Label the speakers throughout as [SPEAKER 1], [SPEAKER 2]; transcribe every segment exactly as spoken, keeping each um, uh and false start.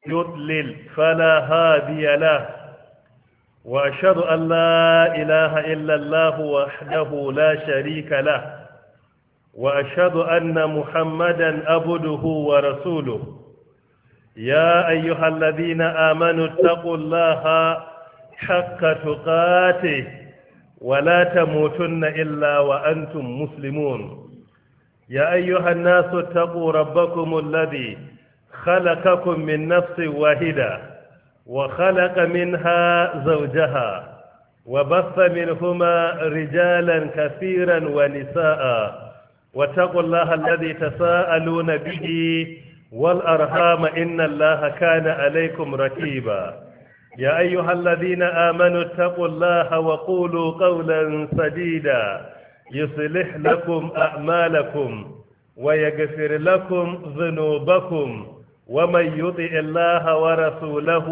[SPEAKER 1] يضلل فلا هادي له وأشهد أن لا إله إلا الله وحده لا شريك له وأشهد أن محمدا عبده ورسوله يا أيها الذين آمنوا اتقوا الله حق تقاته ولا تموتن إلا وأنتم مسلمون يا أيها الناس اتقوا ربكم الذي خلقكم من نفس واحدة وخلق منها زوجها وبث منهما رجالا كثيرا ونساء واتقوا الله الذي تساءلون به والأرحام إن الله كان عليكم رقيبا يا أيها الذين آمنوا اتقوا الله وقولوا قولا سديدا يصلح لكم أعمالكم ويغفر لكم ذنوبكم ومن يطع الله ورسوله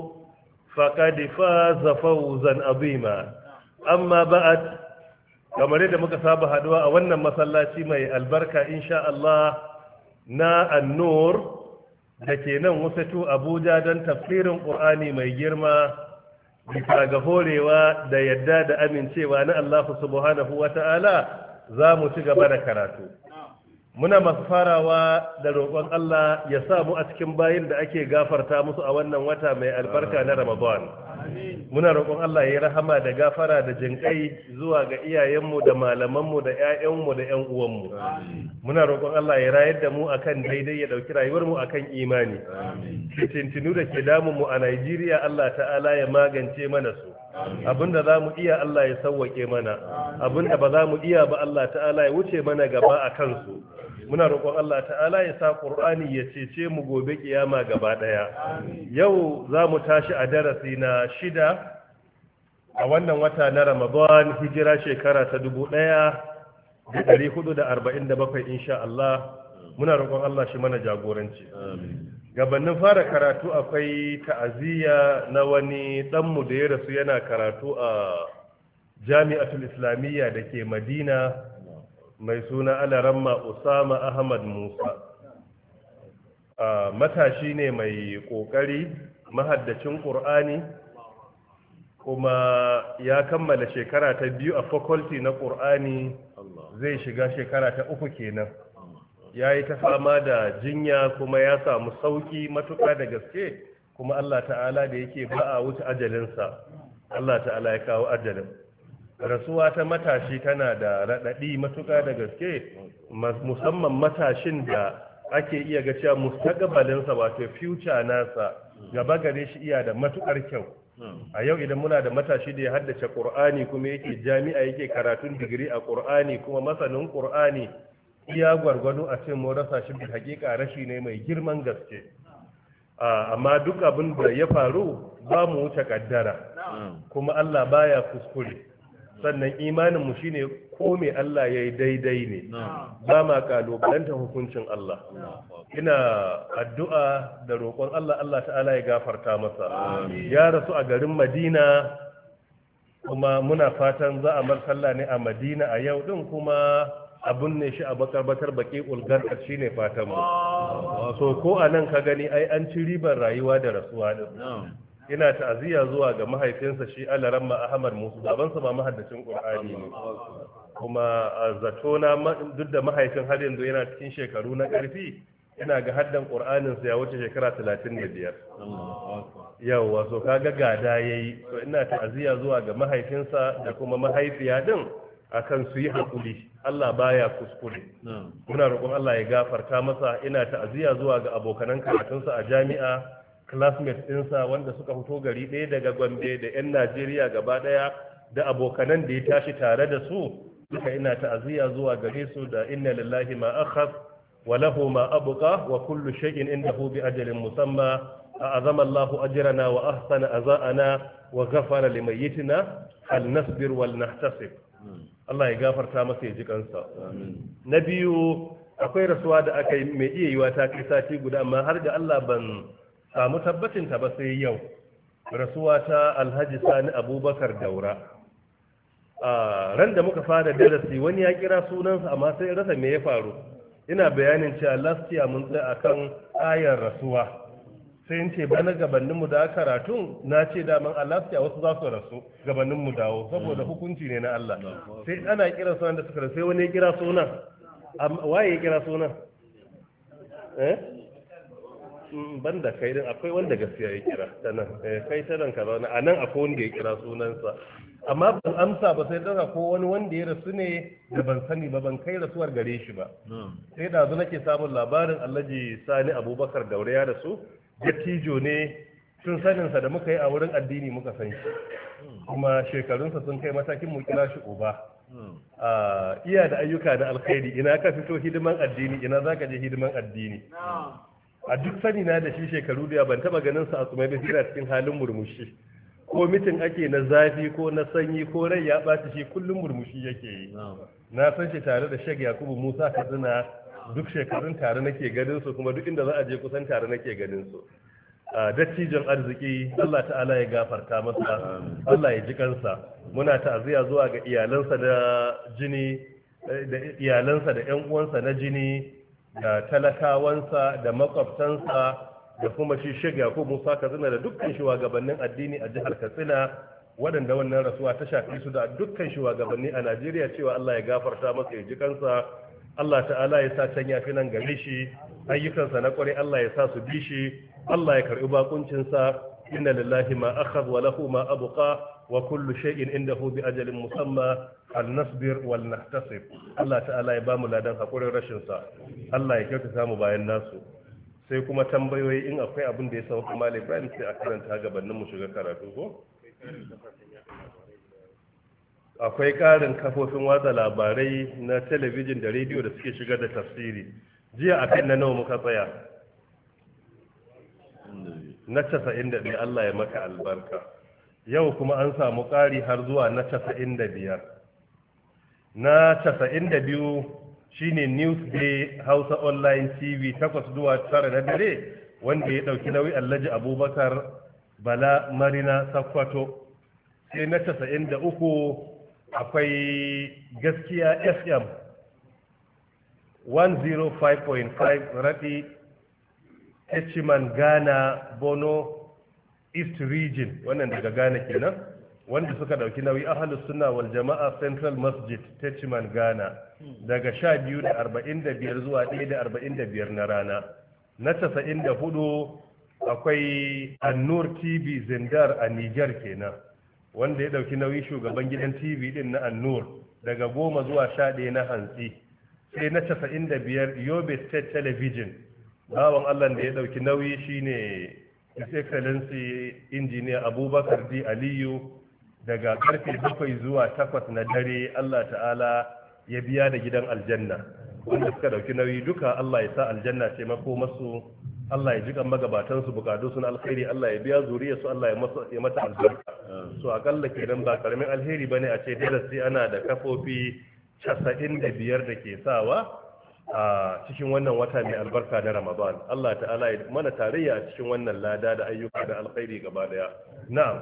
[SPEAKER 1] فقد فاز فوزا عظيما أما بعد kamar yadda muka saba haduwa a wannan masallaci mai albarka insha Allah na An-Nur da ke nan Wusatu Abuja don tafsirin Qur'ani mai girma bisa ga horewa da yadda da amincewa na Allah subhanahu wata'ala za mu ci gaba da karatu muna masu farawa da roƙon Allah ya sa mu a cikin bayin da ake gafarta musu a wannan wata mai albarka na Ramadan muna roƙon Allah ya yi rahama da gafara da jinƙai zuwa ga iyayenmu da malamanmu da ƴaƴanmu da ƴan uwanmu muna roƙon Allah ya rayar da mu akan daidai ya dauki rayuwar mu akan imani fitintinu da ke damun mu a Najeriya Allah ta'ala ya magance mana su abinda za mu iya Allah ya sauwake mana abinda ba za mu iya ba Allah ta'ala ya wuce mana gaba a kansu muna roƙon Allah ta'ala ya sa Qur'ani ya cece mu gobe kiyama gaba daya yau za mu tashi a darasi na shida a wannan wata na Ramadan hijira shekara ta dubu ɗaya da ɗari hudu da arba'in da bakwai insha Allah muna roƙon Allah shi mana jagoranci gabanin fara karatu akwai ta'aziyya na wani ɗanmu da ya rasu yana karatu a Jami'atul Islamiyya da ke Madina mai suna Alaramma Usama Ahmad Musa matashi ne mai ƙoƙari mahaddacin Ƙur'ani kuma ya kammala shekara ta biyu a faculty na Ƙur'ani zai shiga shekara ta uku kenan ya yi ta fama da jinya kuma ya samu sauki matuƙa da gaske kuma Allah ta'ala da yake ba a wuce ajalinsa Allah ta'ala ya kawo ajalin rasuwa ta matashi tana da raɗaɗi matuƙa da gaske musamman matashin da ake iya ga cewa mustaqbalinsa wato future nasa gaba gare shi iya da matuƙar kyau a yau idan muna da matashi da ya haddace Qur'ani kuma yake jami'a yake karatun digiri a Qur'ani kuma masanin Qur'ani iya gwargwado a ce mu rasa shi da hakika rashi ne mai girman gaske amma duk abin da ya faru ba mu wuce kaddara kuma Allah baya kuskure sannan imanin mu shine ko me Allah yayi daidai ne ba ma kalubalanta hukuncin Allah ina addu'a da roƙon Allah Allah ta'ala ya gafarta masa ya rasu a garin Madina kuma muna fatan za a mar sallah ne a Madina a yau din kuma abun ne shi a bakarbatar baki ulgar shi ne fatan mu so ko anan ka gani ai an ci ribar rayuwa da rasuwa din ina ta'aziyya zuwa ga mahaifinsa shi Alaramma Ahmad Musa babansa ba mahaddacin Qur'ani ne kuma zato na duk da mahaifin har yanzu yana cikin shekaru na ƙarfi ina ga haddan Qur'anin sa ya wuce shekara talatin da biyar yawa so kaga gada yayi so ina ta'aziyya zuwa ga mahaifinsa da kuma mahaifiya din akan su yi hakuri Allah baya kuskure muna roƙon Allah ya gafarta masa ina ta'aziyya zuwa ga abokanan karatunsa a jami'a classmates ɗinsa wanda suka fito gari ɗaya daga Gombe da 'yan Najeriya gaba ɗaya da abokanan da ya tashi tare da su duka ina ta'aziyya zuwa gare su da inna lillahi ma akhadh wa lahu ma abqa wa kullu shay'in indahu bi ajalin musamma a'azama Allahu ajrana wa ahsana aza'ana wa ghafara limayyitina fal nasbir wal nahtasib Allah ya gafarta masa ya ji kansa na biyu akwai rasuwa da aka yi mai iya yiwa ta kai sati guda amma har ga Allah ban samu tabbacin ta ba sai yau rasuwa ta Alhaji Sani Abubakar Daura a ran da muka fara darasi wani ya kira sunansa amma sai rasa me ya faru ina bayanin cewa last year mun tsaya akan ayar rasuwa sai in ce bana gabaninmu da karatun na ce daman Allah ya wasu za su rasu gabaninmu dawo saboda hukunci ne na Allah sai ana kira sunan da suka sai wani ya kira sunan waye ya kira sunan eh ban da kai din akwai wanda gaskiya ya kira ta nan kai ta nan ka zauna a nan akwai wanda ya kira sunansa amma ban amsa ba sai daga ko wani wanda ya rasu ne da ban sani ba ban kai rasuwar gare shi ba sai da nake samun labarin Alhaji Sani Abubakar Daure ya rasu dattijo ne tun saninsa da muka yi a wurin addini muka san shi kuma shekarunsa sun kai matakin mu kira shi uba a iya da ayyuka da alkhairi ina ka fito hidiman addini ina zaka je hidiman addini a duk sani na da shi shekaru da ban taba ganin sa a tsumai da hira cikin halin murmushi ko mitin ake na zafi ko na sanyi ko rai ya ɓaci shi kullum murmushi yake yi na san shi tare da Sheikh Yakubu Musa Katsina duk shekarun tare nake ganin su kuma duk inda za a je kusan tare nake ganin su dattijon arziki Allah ta'ala ya gafarta masa Allah ya ji kansa muna ta'aziyya zuwa ga iyalansa da jini da iyalansa da ƴan uwansa na jini da talakawansa da makwabtansa da kuma shi Sheikh Yakubu Musa Katsina da dukkan shugabannin addini a jihar Katsina waɗanda wannan rasuwa ta shafi su da dukkan shugabanni a Najeriya cewa Allah ya gafarta masa ya ji kansa Allah ta'ala ya sa can yafi nan gare shi ayyukansa na kware Allah ya sa su bi shi Allah ya karbi bakuncinsa inna lillahi ma akhadha wa lahu ma abqa wa kullu shay'in indahu bi ajalin musamma al nasbir wal nahtasib Allah ta'ala ya bamu ladan hakurin rashin sa Allah ya kyautata mu bayan nasu sai kuma tambayoyi in akwai abin da ya sauka Malam Ibrahim sai a karanta gabanin mu shiga karatu ko akwai ƙarin kafofin watsa labarai na talabijin da rediyo da suke shigar da tafsiri jiya a kan na nawa muka tsaya na casa'in da ɗaya Allah ya maka albarka yau kuma an samu ƙari har zuwa na casa'in da biyar na casa'in da biyu shine Newsday Hausa Online T V takwas zuwa tara na dare wanda ya ɗauki nauyi Alhaji Abubakar Bala Marina Sakkwato sai na casa'in da uku akwai gaskiya F M one oh five point five Raɗi Echiman Ghana Bono East Region wannan daga Ghana kenan wanda suka dauki nauyi Ahlus Sunna wal Jama'a Central Masjid Echiman Ghana daga sha biyu da arba'in da biyar zuwa ɗaya da arba'in da biyar na rana na casa'in da hudu akwai Annur T V Zindar a Niger kenan wanda ya dauki nauyi shugaban gidan T V din na Annur daga goma zuwa sha ɗaya na hantsi sai na casa'in da biyar Yobe State Television bawan Allah da ya dauki nauyi shine His Excellency Engineer Abubakar D Aliyu daga karfe bakwai zuwa takwas na dare Allah ta'ala ya biya da gidan aljanna wanda suka dauki nauyi duka Allah ya sa aljanna ce mako masu Allah ya jikan magabatan su bukatu sun alkhairi Allah ya biya zuriyar su Allah ya mata albarka so akalla kenan ba karamin alheri bane a ce darasi ana da kafofi casa'in da biyar da ke sawa a cikin wannan wata mai albarka na Ramadan Allah ta'ala ya mana tarayya a cikin wannan lada da ayyuka da alkhairi gaba daya na'am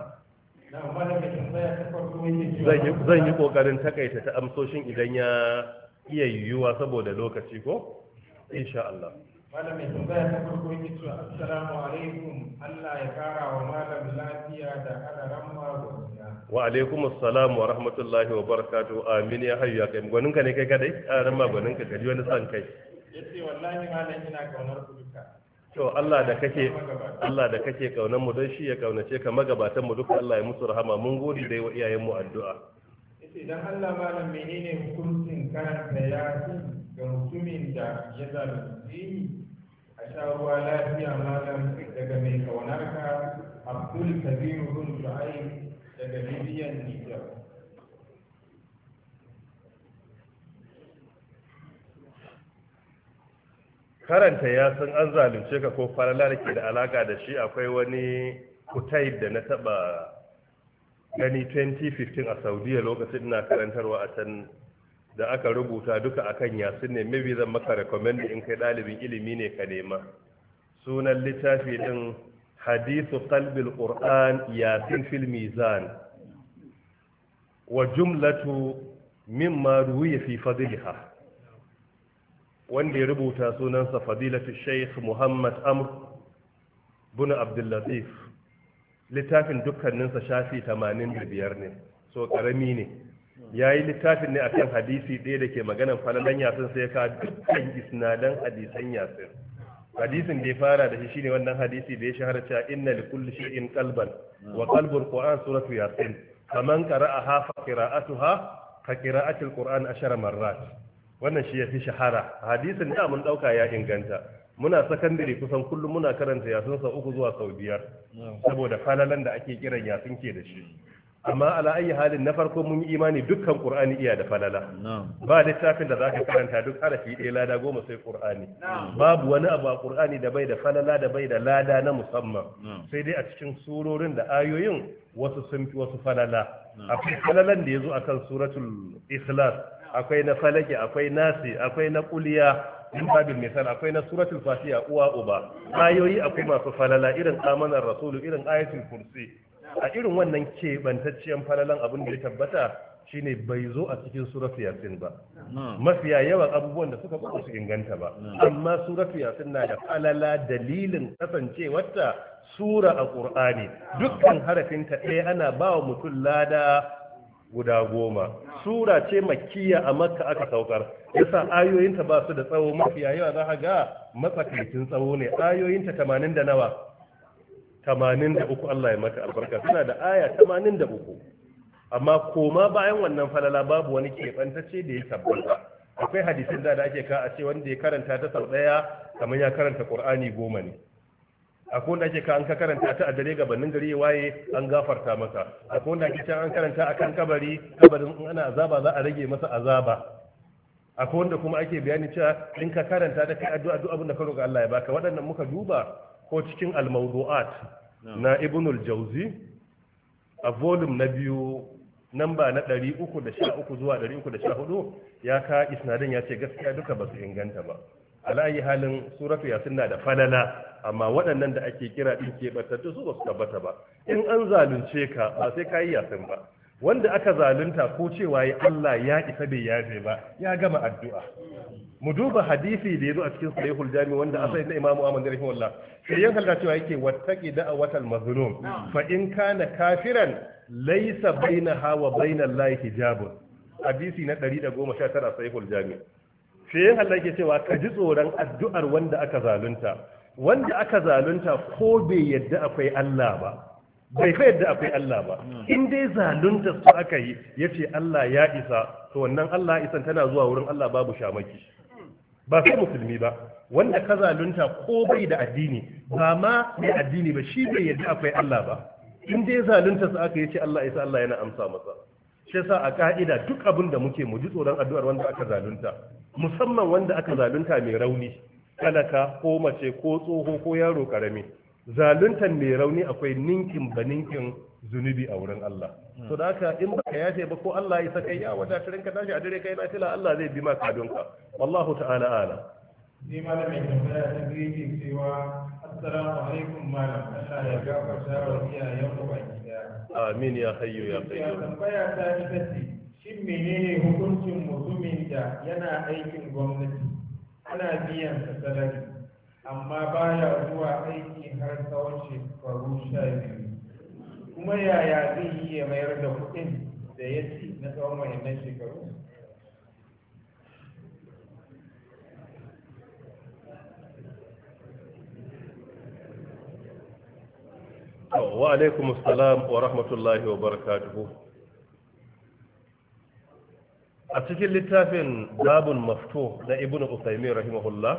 [SPEAKER 1] zan yi kokarin takaita ta amsoshin idan ya iya yiwuwa saboda lokaci ko insha Allah
[SPEAKER 2] malam mai tambaya ta farko yake cewa assalamu alaikum Allah ya kara wa malam lafiya da alaran magwaniya
[SPEAKER 1] wa alaikum assalam wa rahmatullahi wa barakatuh amin ya hayyu ya kai gwaninka ne kai kadai alaran magwaninka gari wani san kai
[SPEAKER 2] yace wallahi malam ina kaunar ku duka
[SPEAKER 1] to Allah da kake Allah da kake kaunar mu don shi ya kaunace ka magabatan mu duka Allah ya musu rahama mun gode dai wa iyayen mu addu'a
[SPEAKER 2] yace dan Allah malam menene hukuncin karanta yasin ga mutumin da ya zalunci a sha ruwa lafiya malam daga mai kaunarka Abdul Kabir bin Shu'aib daga Libyan Niger
[SPEAKER 1] karanta ya san an zalunce ka ko falala da ke da alaka da shi akwai wani kutai da na taba gani twenty fifteen a Saudiya lokacin ina karantarwa a can da aka rubuta duka akan yasin ne maybe zan maka recommend in kai dalibin ilimi ne ka nema sunan littafi din hadithu qalbil qur'an yasin fil mizan wa jumlatu mimma ruwiya fi fadliha wanda ya rubuta sunansa fadilatu shaykh Muhammad Amr bin Abdul Latif, littafin dukkaninsa shafi tamanin da biyar ne, so karami ne. Yayi littafin ne akan hadisi ɗaya da ke maganan falalan yasin, sai ka dukkan isnadan hadisan yasin. Hadisin da ya fara da shi shine wannan hadisi da ya shahara cewa inna li kulli shay'in qalban wa qalbul qur'an suratu yasin, faman qara'aha fa qira'atuha ka qira'atil qur'an ashara marrat. Wannan shi yafi shahara. Hadisin da mun dauka ya inganta. Muna sakandare kusan kullum muna karanta yasin sau uku zuwa sau biyar saboda falalan da ake kiran yasin ke da shi. Amma ala ayi halin, na farko mun yi imani dukkan qur'ani iya da falala. Ba littafin da zaka karanta duk harafi ɗaya lada goma sai qur'ani. Babu wani abu a qur'ani da bai da falala da bai da lada na musamman, sai dai a cikin surorin da ayoyin wasu sun fi wasu falala. Akwai falalan da yazo akan suratul ikhlas, akwai na falaki, akwai nasi, akwai na kuliya, in babil misal akwai na suratul fatiha uwa uba. Ayoyi akwai masu falala irin amanar rasulu, irin ayatul kursi. A irin wannan keɓantacciyar falalan abin da ya tabbata shine bai zo a cikin suratu yasin ba. Mafiya yawan abubuwan da suka ba su inganta ba, amma suratu yasin na da falala dalilin kasancewarta sura a ƙur'ani. Dukkan harafinta ɗaya ana ba wa mutum lada guda goma. Sura ce makkiya, a makka aka saukar, yasa ayoyinta ba su da tsawo. Mafiya yawa za ka ga matsakaicin tsawo ne. Ayoyinta tamanin da nawa tamanin da uku, Allah ya mata albarka, suna da aya tamanin da uku. Amma koma bayan wannan falala babu wani keɓantacce da ya tabbata. Akwai hadisin da ake ka a ce wanda ya karanta ta sau ɗaya kamar ya karanta Qur'ani goma ne. Akwai wanda ake ka an ka karanta ta a dare gabanin gari ya waye an gafarta masa. Akwai wanda ake can an karanta akan kabari, kabarin in ana azaba za a rage masa azaba. Akwai wanda kuma ake bayani cewa in ka karanta ta kai addu'a duk abin da ka roƙa Allah ya baka. Waɗannan muka duba ko cikin al-mawdu'at na Ibn al-Jawzi a volume na biyu namba na ɗari uku da sha uku zuwa ɗari uku da sha hudu ya ka isnadin ya ce gaskiya duka ba su inganta ba. Alayi halin suratu yasin na da falala, amma waɗannan da ake kira din keɓantattu su ba su tabbata ba. In an zalunce ka ba sai ka yi yasin ba. Wanda aka zalunta ko cewa ya Allah ya isa bai yafe ba, ya gama addu'a. Mu duba hadisi da yazo a cikin sahihul jami wanda asali na Imam Ahmad rahimahullah, sai yan halda cewa yake wattaqi da'watal mazlum fa in kana kafiran laysa bainaha wa bainal lahi hijabun. Hadisi na ɗari da goma sha tara sahihul jami. Sai yan halda yake cewa ka ji tsoron addu'ar wanda aka zalunta. Wanda aka zalunta ko bai yadda akwai Allah ba, bai fa yadda akwai Allah ba, in dai zalunta su aka yi yace Allah ya isa, to wannan Allah isan tana zuwa wurin Allah babu shamaki. Ba sai musulmi ba, wanda ka zalunta ko bai da addini, ba ma mai addini ba, shi bai yadda akwai Allah ba, in dai zalunta su aka yace Allah isa, Allah yana amsa masa. Shi yasa a ka'ida duk abin da muke mu ji tsoron addu'ar wanda aka zalunta, musamman wanda aka zalunta mai rauni, talaka ko mace ko tsoho ko yaro karami. Zaluntan mai rauni akwai ninkin ba ninkin zunubi a wurin Allah. So da haka in baka yace ba ko Allah ya saka ya wadatar ka tashi a dare kai na tila, Allah zai bi ma kadunka. Wallahu ta'ala ala.
[SPEAKER 2] Ni malamin tambaya ta biyu ke cewa assalamu alaikum malam, Allah ya gafarta wa iyayen ku baki daya.
[SPEAKER 1] Amin ya hayyu ya qayyum.
[SPEAKER 2] Tambaya ta ita ce, shin menene hukuncin mutumin da yana aikin gwamnati, ana biyan sa salari, amma baya zuwa aiki har tsawon shekaru sha biyu, kuma yaya zai yi ya mayar da kuɗin da ya ci na tsawon wayannan shekaru?
[SPEAKER 1] Wa alaikum assalam wa rahmatullahi wa barakatuhu. A cikin littafin Babun Maftuh na Ibn Usaymin rahimahullah,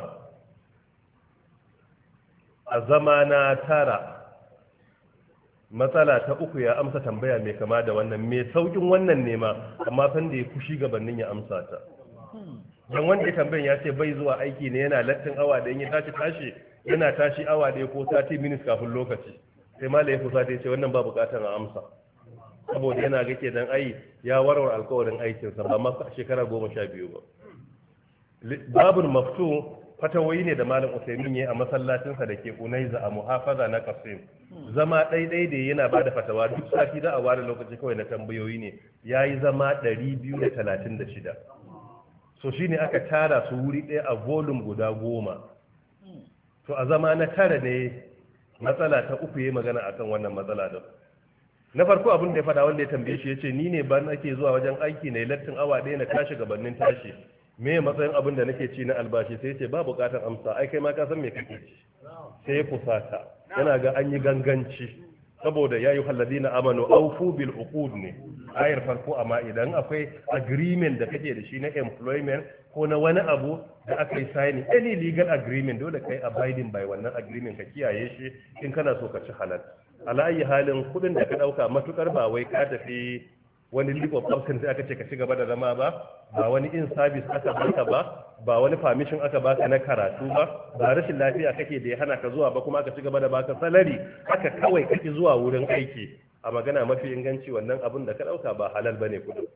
[SPEAKER 1] a zama na tara, matsala ta uku ya amsa tambaya mai kama da wannan, mai saukin wannan nema, amma san da ya kushi gabanin ya amsa ta. Don wanda ya tambayin ya ce bai zuwa aiki ne, yana lattin awa da ya tashi tashi yana tashi awa ɗaya ko thirty minutes kafin lokaci, sai ma ya kusa ya ce wannan ba bukatar a amsa, saboda yana ga ke dan ai ya warware alkawarin aikinsa ba ma shekara goma sha biyu ba. Babun Maftu fatawoyi ne da malam Usaimin ya a masallacinsa da ke Unaiza a muhafaza na Qasim. Zama ɗaiɗai da yana ba da fatawa duk sati da a ware lokaci kawai na tambayoyi ne, ya yi zama ɗari biyu da talatin da shida. So shi ne aka tara su wuri ɗaya a volume guda goma. To a zama na tara ne matsala ta uku yayi magana akan wannan matsala din. Na farko abin da ya faɗa wanda ya tambaye shi yace ni ne ban ake zuwa wajen aiki na lattin awa ɗaya na tashi gabanin tashi me matsayin abin da nake ci na albashi sai yace ba buƙatar amsa ai kai ma ka san me kake ci sai ya kusata yana ga an yi ganganci saboda ya yi halladina amanu aufu bil uqud ne ayar farko amma idan akwai agreement da kake da shi na employment ko na wani abu da aka yi signing any legal agreement dole kai abiding by wannan agreement ka kiyaye shi in kana so ka ci halal ala ayi halin kudin da ka dauka matukar ba wai ka tafi wani leave of absence sai aka ce ka ci gaba da zama ba ba wani in service aka baka ba ba wani permission aka baka na karatu ba ba rashin lafiya kake da ya hana ka zuwa ba kuma aka ci gaba da baka salary haka kawai kake zuwa wurin aiki a magana mafi inganci wannan abin da ka dauka ba halal bane kudin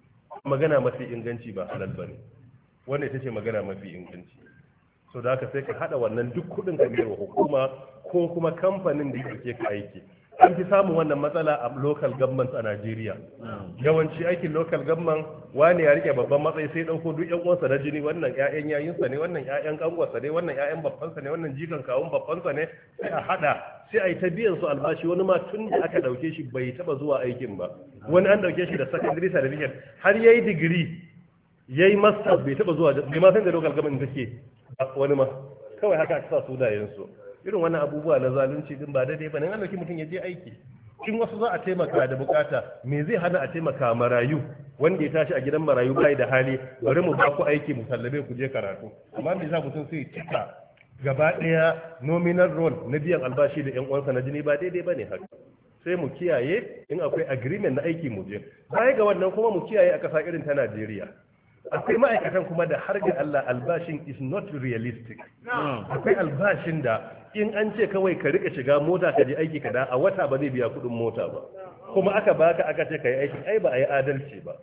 [SPEAKER 1] magana mafi inganci ba halal bane wannan ita ce magana mafi inganci so da haka sai ka hada wannan duk kudin ka biyar wa hukuma ko kuma kamfanin da yake ka aiki an fi samun wannan matsala a local government a Najeriya. Yawanci aikin local government wani ya rike babban matsayi sai dauko duk yan uwansa na jini wannan ƴaƴan yayinsa ne wannan ƴaƴan kanwarsa ne wannan ƴaƴan babbansa ne wannan jikan kawun babbansa ne sai a hada sai a yi ta biyan su albashi wani ma tun da aka dauke shi bai taba zuwa aikin ba wani an dauke shi da secondary certificate har yayi degree yayi masters bai taba zuwa bai ma san da local government take wani ma kawai haka aka sa sunayen su irin wannan abubuwa na zalunci din ba daidai ba ne an dauki mutum ya je aiki in wasu za a taimaka da bukata me zai hana a taimaka marayu wanda ya tashi a gidan marayu bai da hali bari mu ba ku aiki mu sallabe ku je karatu amma me yasa mutum sai cika gaba daya nominal role na biyan albashi da yan uwansa na jini ba daidai bane haka sai mu kiyaye in akwai agreement na aiki mu je baya ga wannan kuma mu kiyaye a kasa irin ta Najeriya akwai ma'aikatan kuma da har ga Allah albashin is not realistic akwai albashin da in an ce kawai ka rika shiga mota ka je aiki ka da a wata ba zai biya kudin mota ba kuma aka baka aka ce ka yi aiki ai ba a yi adalci ba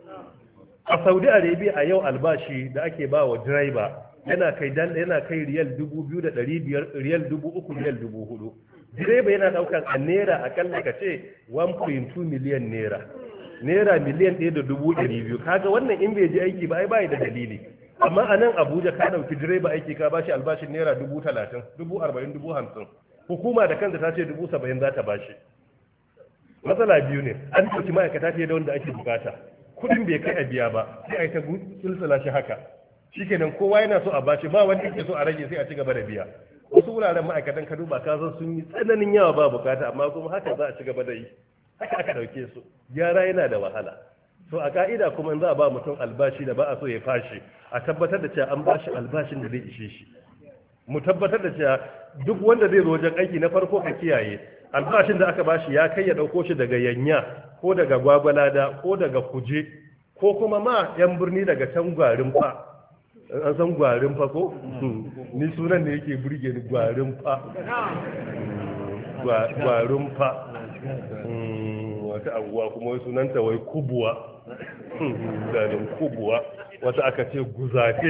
[SPEAKER 1] a Saudi Arabia a yau albashi da ake ba wa driver yana kai dan yana kai riyal dubu biyu da ɗari biyar riyal dubu uku riyal dubu hudu direba yana daukar a naira akalla ka ce one point two million naira naira miliyan ɗaya da dubu ɗari biyu kaga wannan in bai je aiki ba ai bai da dalili amma a nan Abuja ka ɗauki direba aiki ka bashi albashin naira dubu talatin dubu arba'in dubu hamsin hukuma da kanta ta ce dubu saba'in za ta bashi matsala biyu ne an ɗauki ma'aikata fiye da wanda ake bukata kuɗin bai kai a biya ba sai a yi ta sulsula shi haka shikenan kowa yana so a bashi ba wanda yake so a rage sai a ci gaba da biya wasu wuraren ma'aikatan ka duba ka san sun yi tsananin yawa ba bukata amma kuma haka za a ci gaba da yi haka aka dauke su gyara yana da wahala so a ka'ida kuma in za a ba mutum albashi da ba a so ya fashi a tabbatar da cewa an bashi albashin da zai ishe shi mu tabbatar da cewa duk wanda zai zo wajen aiki na farko ka kiyaye albashin da aka bashi ya kai ya dauko shi daga yanya ko daga gwagwalada ko daga kuje ko kuma ma yan birni daga can gwarin fa an san gwarin fa ko ni sunan ne yake burge ni gwarin fa gwarin fa wata abuwa kuma wai sunanta wai kubuwa zanen kubuwa wata aka ce guzafe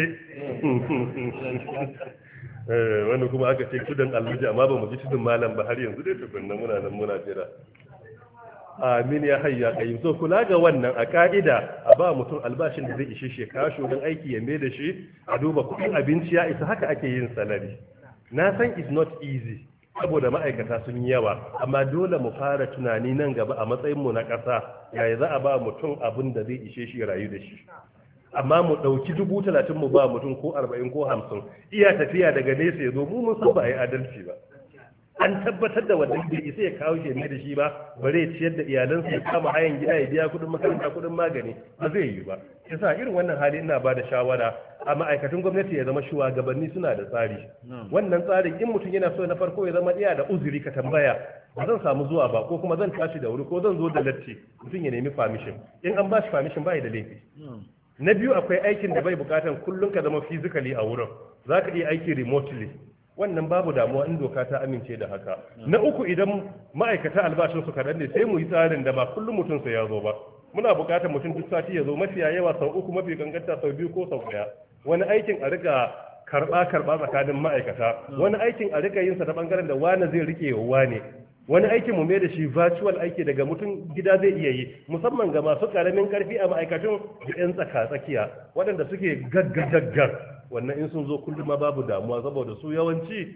[SPEAKER 1] wanda kuma aka ce tudun alluji amma ba mu ji tudun malam ba har yanzu dai tukunna muna nan muna jira amin ya hayya kayyum so kula ga wannan a ka'ida a ba mutum albashin da zai ishe shi kashi don aiki ya mai da shi a duba kuɗin abinci ya isa haka ake yin salari na san is not easy saboda ma'aikata sun yi yawa amma dole mu fara tunani nan gaba a matsayin mu na ƙasa yaya za a ba mutum abin da zai ishe shi rayu da shi amma mu ɗauki dubu talatin mu ba mutum ko arba'in ko hamsin iya tafiya daga nesa ya zo mu mun san ba a yi adalci ba an tabbatar da wannan bai isa ya kawo shi ne da shi ba bare ya ciyar da iyalansa ya kama hayan gida ya biya kuɗin makaranta kuɗin magani ba zai yi ba yasa irin wannan hali ina ba da shawara a ma'aikatan gwamnati ya zama shugabanni suna da tsari wannan tsarin in mutum yana so na farko ya zama iya da uzuri ka tambaya ba zan samu zuwa ba ko kuma zan tashi da wuri ko zan zo da latti mutum ya nemi permission in an ba shi permission ba da laifi na biyu akwai aikin da bai bukatan kullum ka zama physically a wurin za ka iya aiki remotely wannan babu damuwa in doka ta amince da haka na uku idan ma'aikata albashin su kaɗan ne sai mu yi tsarin da ba kullum mutum sai ya zo ba muna buƙatar mutum duk sati ya zo mafiya yawa sau uku mafi kankanta sau biyu ko sau ɗaya wani aikin a rika karɓa karɓa tsakanin ma'aikata wani aikin a rika yin sa ta bangaren da wani zai rike wa ne wani aikin mu mai da shi virtual aiki daga mutum gida zai iya yi musamman ga masu karamin karfi a ma'aikatun da yan tsaka tsakiya waɗanda suke gaggagaggar wannan in sun zo kullum ma babu damuwa saboda su yawanci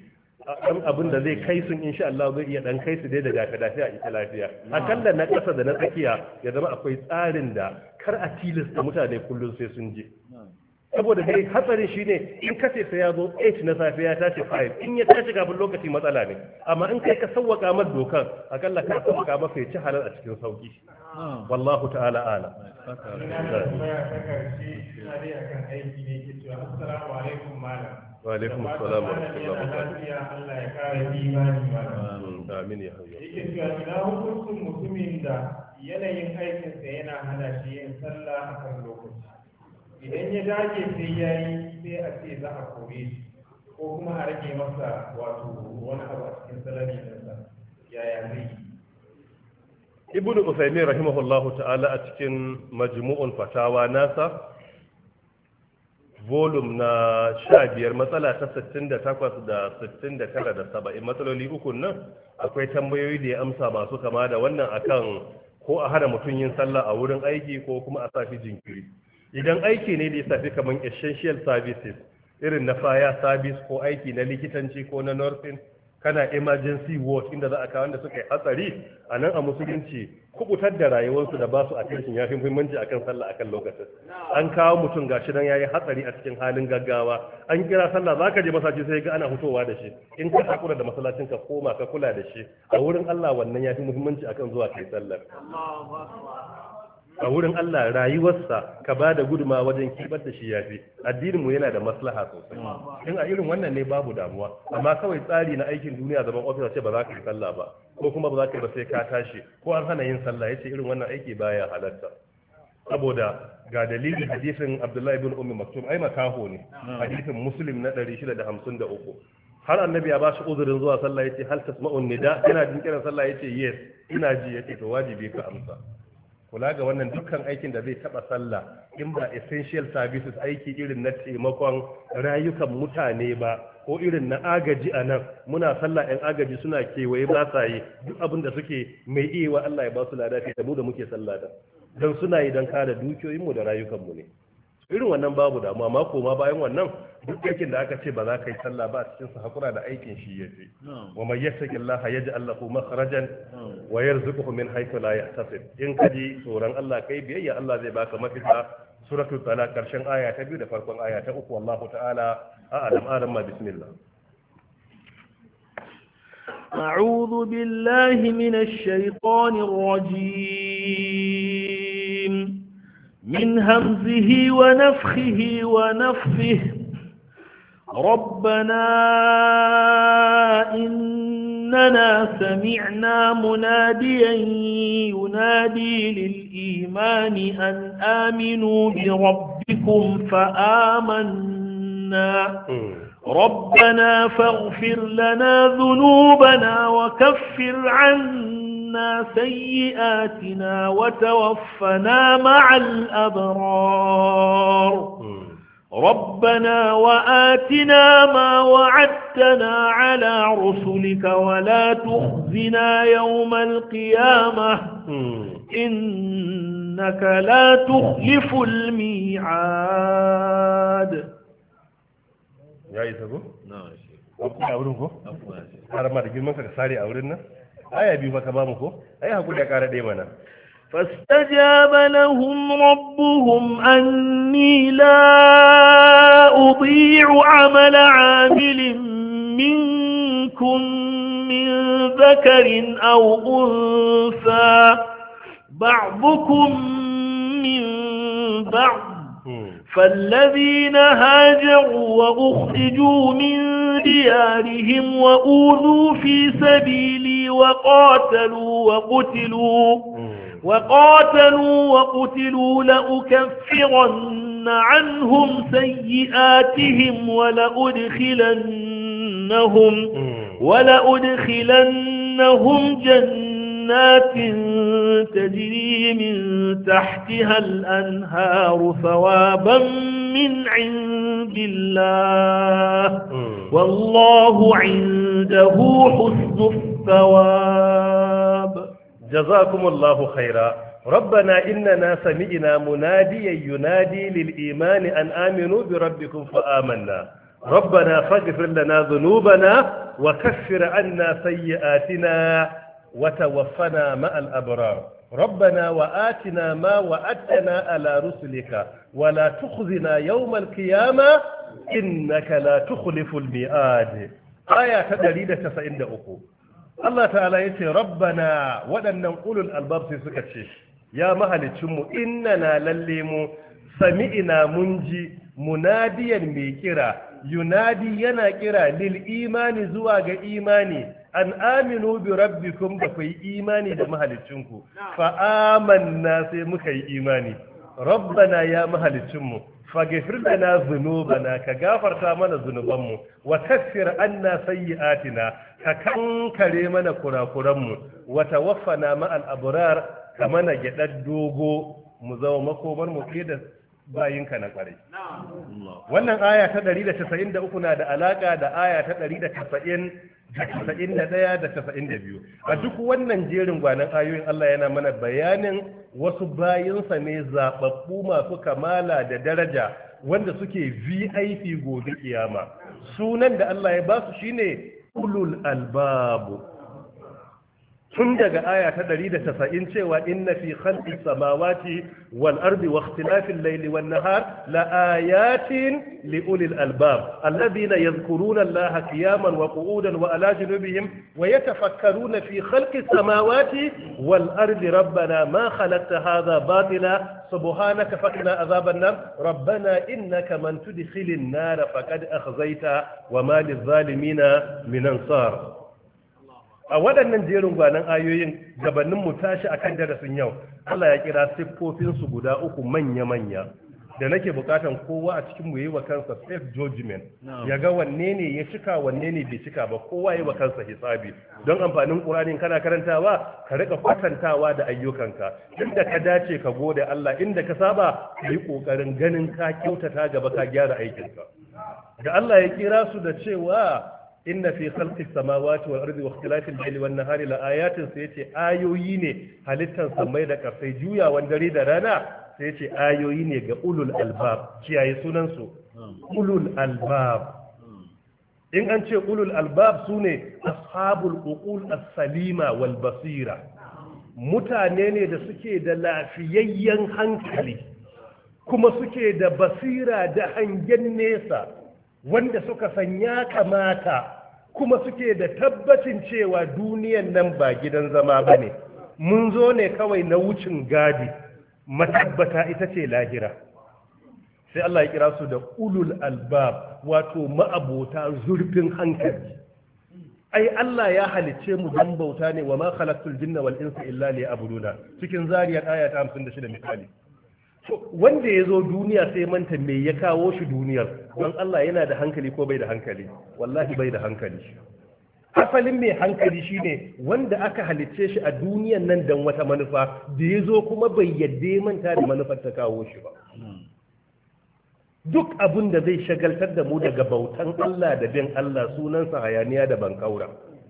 [SPEAKER 1] dan abin da zai kai sun insha Allah zai iya dan kai su dai daga lafiya a ita lafiya akalla na ƙasa da na tsakiya ya zama akwai tsarin da kar a tilasta mutane kullum sai sun je saboda dai hatsarin shine in ka ce sai ya zo eight na safe ya tashi five in ya tashi kafin lokaci matsala ne amma in kai ka sawwaka masa dokan akalla ka sawwaka masa ya ci halal a cikin sauki wallahu ta'ala ala
[SPEAKER 2] ina tambaya ta karshe ina dai akan aiki ne ke cewa assalamu alaikum malam
[SPEAKER 1] wa alaikum assalam wa rahmatullahi wa barakatuh
[SPEAKER 2] Allah ya kare imani malam
[SPEAKER 1] amin ya hayya
[SPEAKER 2] yake cewa ina hukuncin mutumin da yanayin aikinsa yana hana shi yin sallah akan lokaci idan ya dage sai ya yi sai a ce za a kore shi ko kuma a rage masa wato wani abu a cikin salari ɗinsa yaya zai yi
[SPEAKER 1] ibn Usaymin rahimahullahu ta'ala a cikin majmu'un fatawa nasa volume na sha biyar matsala ta sittin da takwas da sittin da tara da saba'in matsaloli uku nan akwai tambayoyi da ya amsa masu kama da wannan akan ko a hana mutum yin sallah a wurin aiki ko kuma a safi jinkiri idan aiki ne da ya safi kamar essential services irin na fire service ko aiki na likitanci ko na nursing kana emergency ward inda za a kawo wanda suka yi hatsari a nan a musulunci kubutar da rayuwarsu da ba su attention ya fi muhimmanci akan sallah akan lokacin an kawo mutum gashi nan yayi hatsari a cikin halin gaggawa an kira sallah zaka je masallaci sai ga ana fitowa da shi in ka hakura da masallacin ka koma ka kula da shi a wurin Allah wannan ya fi muhimmanci akan zuwa kai sallah a wurin Allah rayuwarsa ka ba da guduma wajen kibar da shi yafi addinin mu yana da maslaha sosai in a irin wannan ne babu damuwa amma kawai tsari na aikin duniya zaman office ce ba za ka yi sallah ba ko kuma ba za ka yi ba sai ka tashi ko an hana yin sallah yace irin wannan aiki baya halatta saboda ga dalilin hadisin Abdullahi ibn Ummi Maktum ai makaho ne hadisin Muslim na ɗari shida da hamsin da uku har annabi ya ba shi uzurin zuwa sallah yace hal tasma'un nida ina jin kiran sallah yace yes ina ji yace to wajibi ka amsa kula ga wannan dukkan aikin da zai taba sallah in ba essential services aiki irin na taimakon rayukan mutane ba ko irin na agaji a nan muna sallah yan agaji suna kewaye ba sa yi duk abin da suke mai iya wa Allah ya ba su ladafi da mu da muke sallah da don suna yi don kare dukiyoyinmu da rayukanmu ne irin wannan babu damuwa amma koma bayan wannan duk aikin da aka ce ba za ka yi sallah ba a cikin sa hakura da aikin shi yafi wa may yattaqillaha yaj'al lahu makhrajan wa yarzuquhu min haythu la yahtasib in kaji tsoron Allah kai biyayya Allah zai baka mafita suratul talaq karshen aya ta biyu da farkon aya ta uku wallahu ta'ala a'lam adam ma bismillah
[SPEAKER 3] أعوذ بالله من الشيطان الرجيم من همزه ونفخه ونفثه ربنا إننا سمعنا مناديا ينادي للإيمان أن آمنوا بربكم فآمنا ربنا فاغفر لنا ذنوبنا وكفر عنا سيئاتنا وتوفنا مع الأبرار ربنا وآتنا ما وعدتنا على رسلك ولا تخزنا يوم القيامة إنك لا تخلف الميعاد
[SPEAKER 1] ya yi sabo? na shi abu a wurin ko? har ma da girman ka sare a wurin nan aya biyu fa ka ba mu ko ai hakuri ya kara dai mana
[SPEAKER 3] فاستجاب لهم ربهم أني لا أضيع عمل عامل منكم من ذكر أو أنثى بعضكم من بعض فالذين هاجروا وأخرجوا من ديارهم وأوذوا في سبيلي وقاتلوا وقتلوا وقاتلوا وقتلوا لأكفرن عنهم سيئاتهم ولأدخلنهم ولأدخلنهم جنات تجري من تحتها الأنهار ثوابا من عند الله والله عنده حسن الثواب
[SPEAKER 1] جزاكم الله خيرا ربنا إننا سمعنا مناديا ينادي للإيمان أن آمنوا بربكم فآمنا rabbana faghfir lana dhunubana wa kaffir 'anna sayyi'atina wa tawaffana ma'al abrar ربنا وآتنا ما وعدتنا على رسلك ولا تخزنا يوم القيامة إنك لا تخلف الميعاد آية تدريد تسعين دقو الله تعالى يتي ربنا ودن نقول الألباب سيسكتش يا مهل تشمو إننا لليمو سمعنا منجي مناديا بكرا ينادي ينا كرا للإيمان زواج إيماني an aminu bi rabbikum da ku yi imani da mahalicinku fa amanna sai muka yi imani rabbana ya mahalicinmu faghfir lana dhunubana ka gafarta mana zunubanmu wa kaffir anna sayyi'atina ka kankare mana kurakuranmu wa tawaffana ma'al abrar ka mana gyaɗar dogo mu zama makomar mu da bayinka na kwarai. Wannan aya ta ɗari da casa'in da uku na da alaka da aya ta ɗari da casa'in da casa'in da ɗaya da casa'in da biyu. A duk wannan jerin gwanan ayoyin Allah yana mana bayanin wasu bayinsa ne zaɓaɓɓu masu kamala da daraja wanda suke V I P gobe kiyama. Sunan da Allah ya ba su shine ulul albabu. Tun daga aya ta ɗari da casa'in cewa inna fi khalqis samawati wal ardi wa ikhtilafil layli wan nahar la ayatin li ulil albab alladhina yadhkuruna Allaha qiyaman wa qu'udan wa ala junubihim wa yatafakkaruna fi khalqis samawati wal ardi rabbana ma khalaqta hadha batila subhanaka faqina adhaban nar rabbana innaka man tudkhilin nar faqad akhzayta wa ma lil zalimina min ansar. A waɗannan jerin gwanan ayoyin gabanin mu tashi akan darasin yau Allah ya kira siffofinsu guda uku manya-manya da nake bukatan kowa a cikin mu yi wa kansa self judgment ya ga wanne ne ya cika wanne ne bai cika ba kowa yi wa kansa hisabi don amfanin Qur'ani kana karantawa ka rika kwatantawa da ayyukanka inda ka dace ka gode Allah inda ka saba yi kokarin ganin ka kyautata gaba ka gyara aikinka da Allah ya kira su da cewa inna fi khalqis samawati wal ardi wa ikhtilafil layli wan nahari la ayatin sai yace ayoyi ne halittan samai da kasai juyawan dare da rana sai yace ayoyi ne ga ulul albab kiyaye sunan su ulul albab in an ce ulul albab sune ashabul uqul as-salima wal basira mutane ne da suke da lafiyayyen hankali kuma suke da basira da hangen nesa wanda suka san ya kamata kuma suke da tabbacin cewa duniyan nan ba gidan zama ba ne mun zo ne kawai na wucin gadi matabbata ita ce lahira sai Allah ya kira su da ulul albab wato ma'abota zurfin hankali ai Allah ya halicce mu don bauta ne wa ma khalaqtul jinna wal insa illa liya'buduna cikin zariyar aya ta hamsin da shida misali wanda ya zo duniya sai manta me ya kawo shi duniyar don Allah yana da hankali ko bai da hankali wallahi bai da hankali asalin mai hankali shine wanda aka halicce shi a duniyan nan don wata manufa da ya zo kuma bai yadda manta da manufar ta kawo shi ba duk abin da zai shagaltar da mu daga bautan Allah da bin Allah sunansa hayaniya da bankaura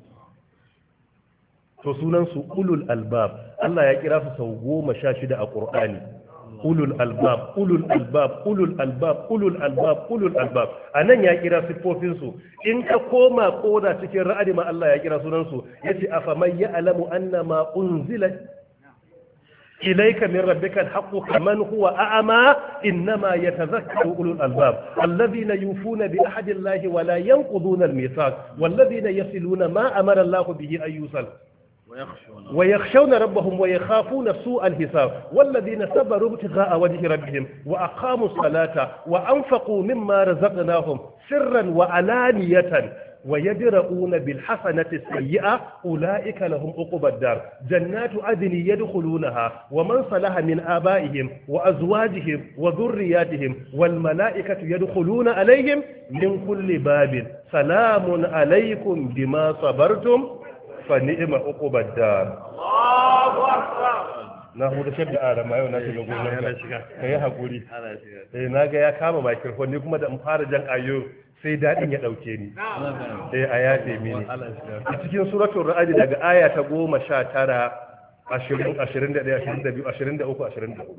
[SPEAKER 1] to sunansu ulul albab Allah ya kira su sau goma sha shida a Qur'ani ulul albab ulul albab ulul albab ulul albab ulul albab anan ya kira siffofin su in ka koma koda cikin ra'adi ma Allah ya kira sunan su yace afaman ya'lamu annama unzila ilayka min rabbika alhaqqu kaman huwa a'ma inma yatadhakkaru ulul albab alladhina yufuna bi ahdi Allahi wa la yanquduna almithaq walladhina yasiluna ma amara Allahu bihi an yusal ويخشون ربهم ويخافون سوء الحساب والذين صبروا ابتغاء وجه ربهم وأقاموا الصلاة وأنفقوا مما رزقناهم سرا وعلانية ويدرؤون بالحسنة السيئة أولئك لهم عقبى الدار جنات عدن يدخلونها ومن صلح من آبائهم وأزواجهم وذرياتهم والملائكة يدخلون عليهم من كل باب سلام عليكم بما صبرتم fa ni'ma uqubad dar Allahu akbar na hudu shadda arama yau na shiga gonan yana shiga kai hakuri eh naga ya kama microphone ni kuma da in fara jan ayo sai dadin ya dauke ni eh ayate mini a cikin suratul ra'd daga aya ta goma sha tara ashirin ashirin da ɗaya ashirin da biyu ashirin da uku ashirin da hudu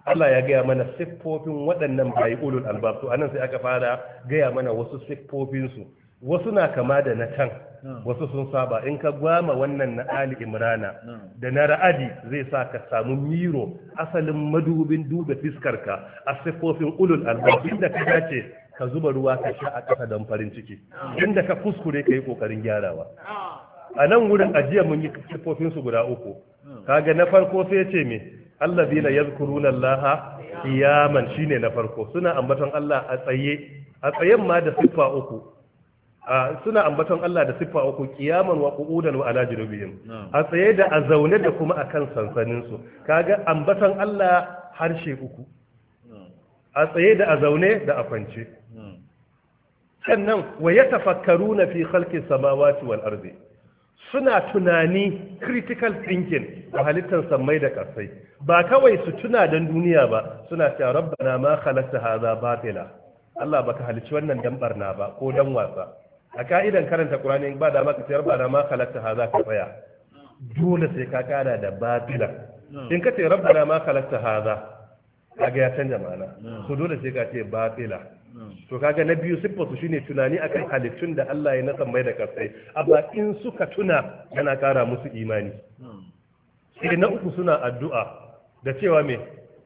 [SPEAKER 1] Allah ya gaya mana siffofin waɗannan bayi ulul albab to anan sai aka fara gaya mana wasu siffofin su wasu na kama da na can wasu sun saba in ka gwama wannan na Ali Imrana da na Ra'adi zai sa ka samu miro asalin madubin duba fiskarka a siffofin ulul albab inda ka dace ka zuba ruwa ka sha a ƙasa don farin ciki inda ka kuskure ka yi ƙoƙarin gyarawa a nan wurin ajiya mun yi siffofin su guda uku kaga na farko sai ce me allazina yazkuruna allaha qiyaman shine na farko suna ambaton Allah a tsaye a tsayen ma da siffa uku suna ambaton Allah da siffa uku qiyaman wa qu'udan wa ala junubihim a tsaye da a zaune da kuma akan sansanin su kaga ambaton Allah harshe uku a tsaye da a zaune da a kwance sannan wa yatafakkaruna fi khalqis samawati wal ardi suna tunani critical thinking a halittar sammai da kasai ba kawai su tuna don duniya ba suna cewa rabbana ma khalaqta hadha batila Allah baka halicci wannan dan barna ba ko dan wasa a ka'idan karanta Qur'ani ba da maka cewa rabbana ma khalaqta hadha ka tsaya dole sai ka kara da batila in ka ce rabbana ma khalaqta hadha kaga ya canja ma'ana so dole sai ka ce batila to kaga na biyu siffatu shine tunani akan halittun da Allah ya nasa mai da kasai amma in suka tuna yana kara musu imani sai na uku suna addu'a da cewa me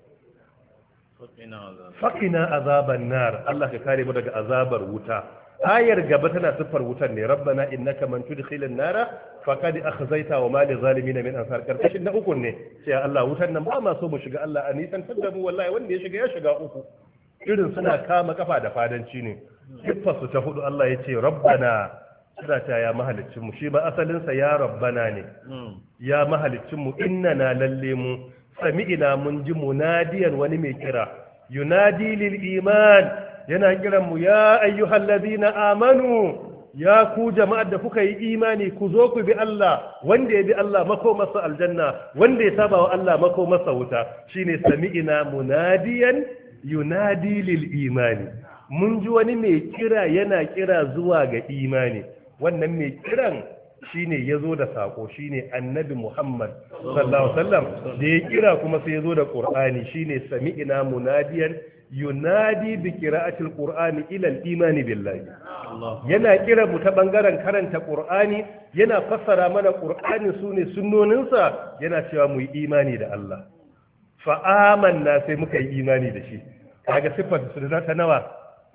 [SPEAKER 1] faqina azaban nar Allah ka kare mu daga azabar wuta ayar gaba tana siffar wutan ne rabbana innaka man tudkhilin nara faqad akhzaita wa ma lil zalimin min ansar karkashin na uku ne sai Allah wutan nan ba ma so mu shiga Allah a nisan da mu wallahi wanda ya shiga ya shiga uku irin suna kama kafa da fadanci ne siffarsu ta hudu Allah ya ce rabbana suna ta ya mahalicinmu shi ba asalinsa ya rabbana ne ya mahalicinmu innana lalle mu sami'ina mun ji munadiyan wani mai kira yunadi lil iman yana kiran mu ya ayyuhal ladina amanu ya ku jama'ar da kuka yi imani ku zo ku bi Allah wanda ya bi Allah mako masa aljanna wanda ya saba wa Allah mako masa wuta shine sami'ina munadiyan yunadi lil imani mun ji wani mai kira yana kira zuwa ga imani wannan mai kiran shine yazo da sako shine annabi Muhammad sallallahu alaihi wasallam da ya kira kuma sai yazo da Qur'ani shine sami'ina munadiyan yunadi bi qira'atil Qur'ani ila al imani billahi yana kira mu ta bangaren karanta Qur'ani yana fassara mana Qur'ani sune sunnoninsa yana cewa mu yi imani da Allah fa amanna sai muka yi imani da shi kaga siffar su da ta nawa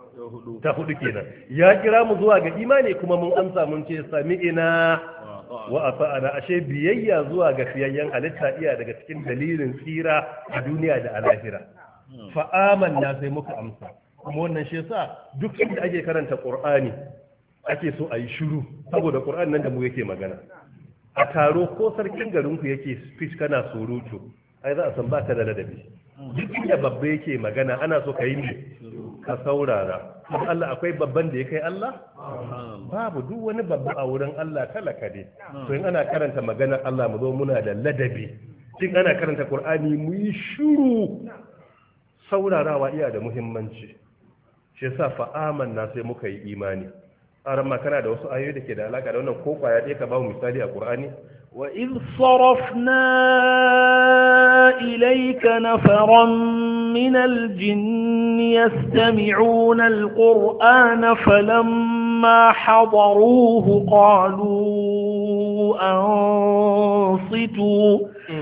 [SPEAKER 1] ta hudu kenan ya kira mu zuwa ga imani kuma mun amsa mun ce sami'ina wa ata'ana ashe biyayya zuwa ga fiyayyen halitta iya daga cikin dalilin tsira a duniya da a lahira fa amanna sai muka amsa kuma wannan shi yasa duk inda ake karanta Qur'ani ake so a yi shiru saboda Qur'an nan da mu yake magana a taro ko sarkin garinku yake speech kana surutu ai za a san ba ta da ladabi duk inda babba yake magana ana so ka yi ne ka saurara Allah akwai babban da ya kai Allah babu duk wani babba a wurin Allah talaka ne to in ana karanta maganar Allah mu zo muna da ladabi in ana karanta Qur'ani mu yi shiru saurarawa iya da muhimmanci shi yasa fa amanna sai muka yi imani aran kana da wasu ayoyi da ke da alaka da wannan ko kwaya ɗaya ka ba mu misali a Qur'ani
[SPEAKER 3] وإذ صرفنا إليك نفرا من الجن يستمعون القرآن فلما حضروه قالوا أنصتوا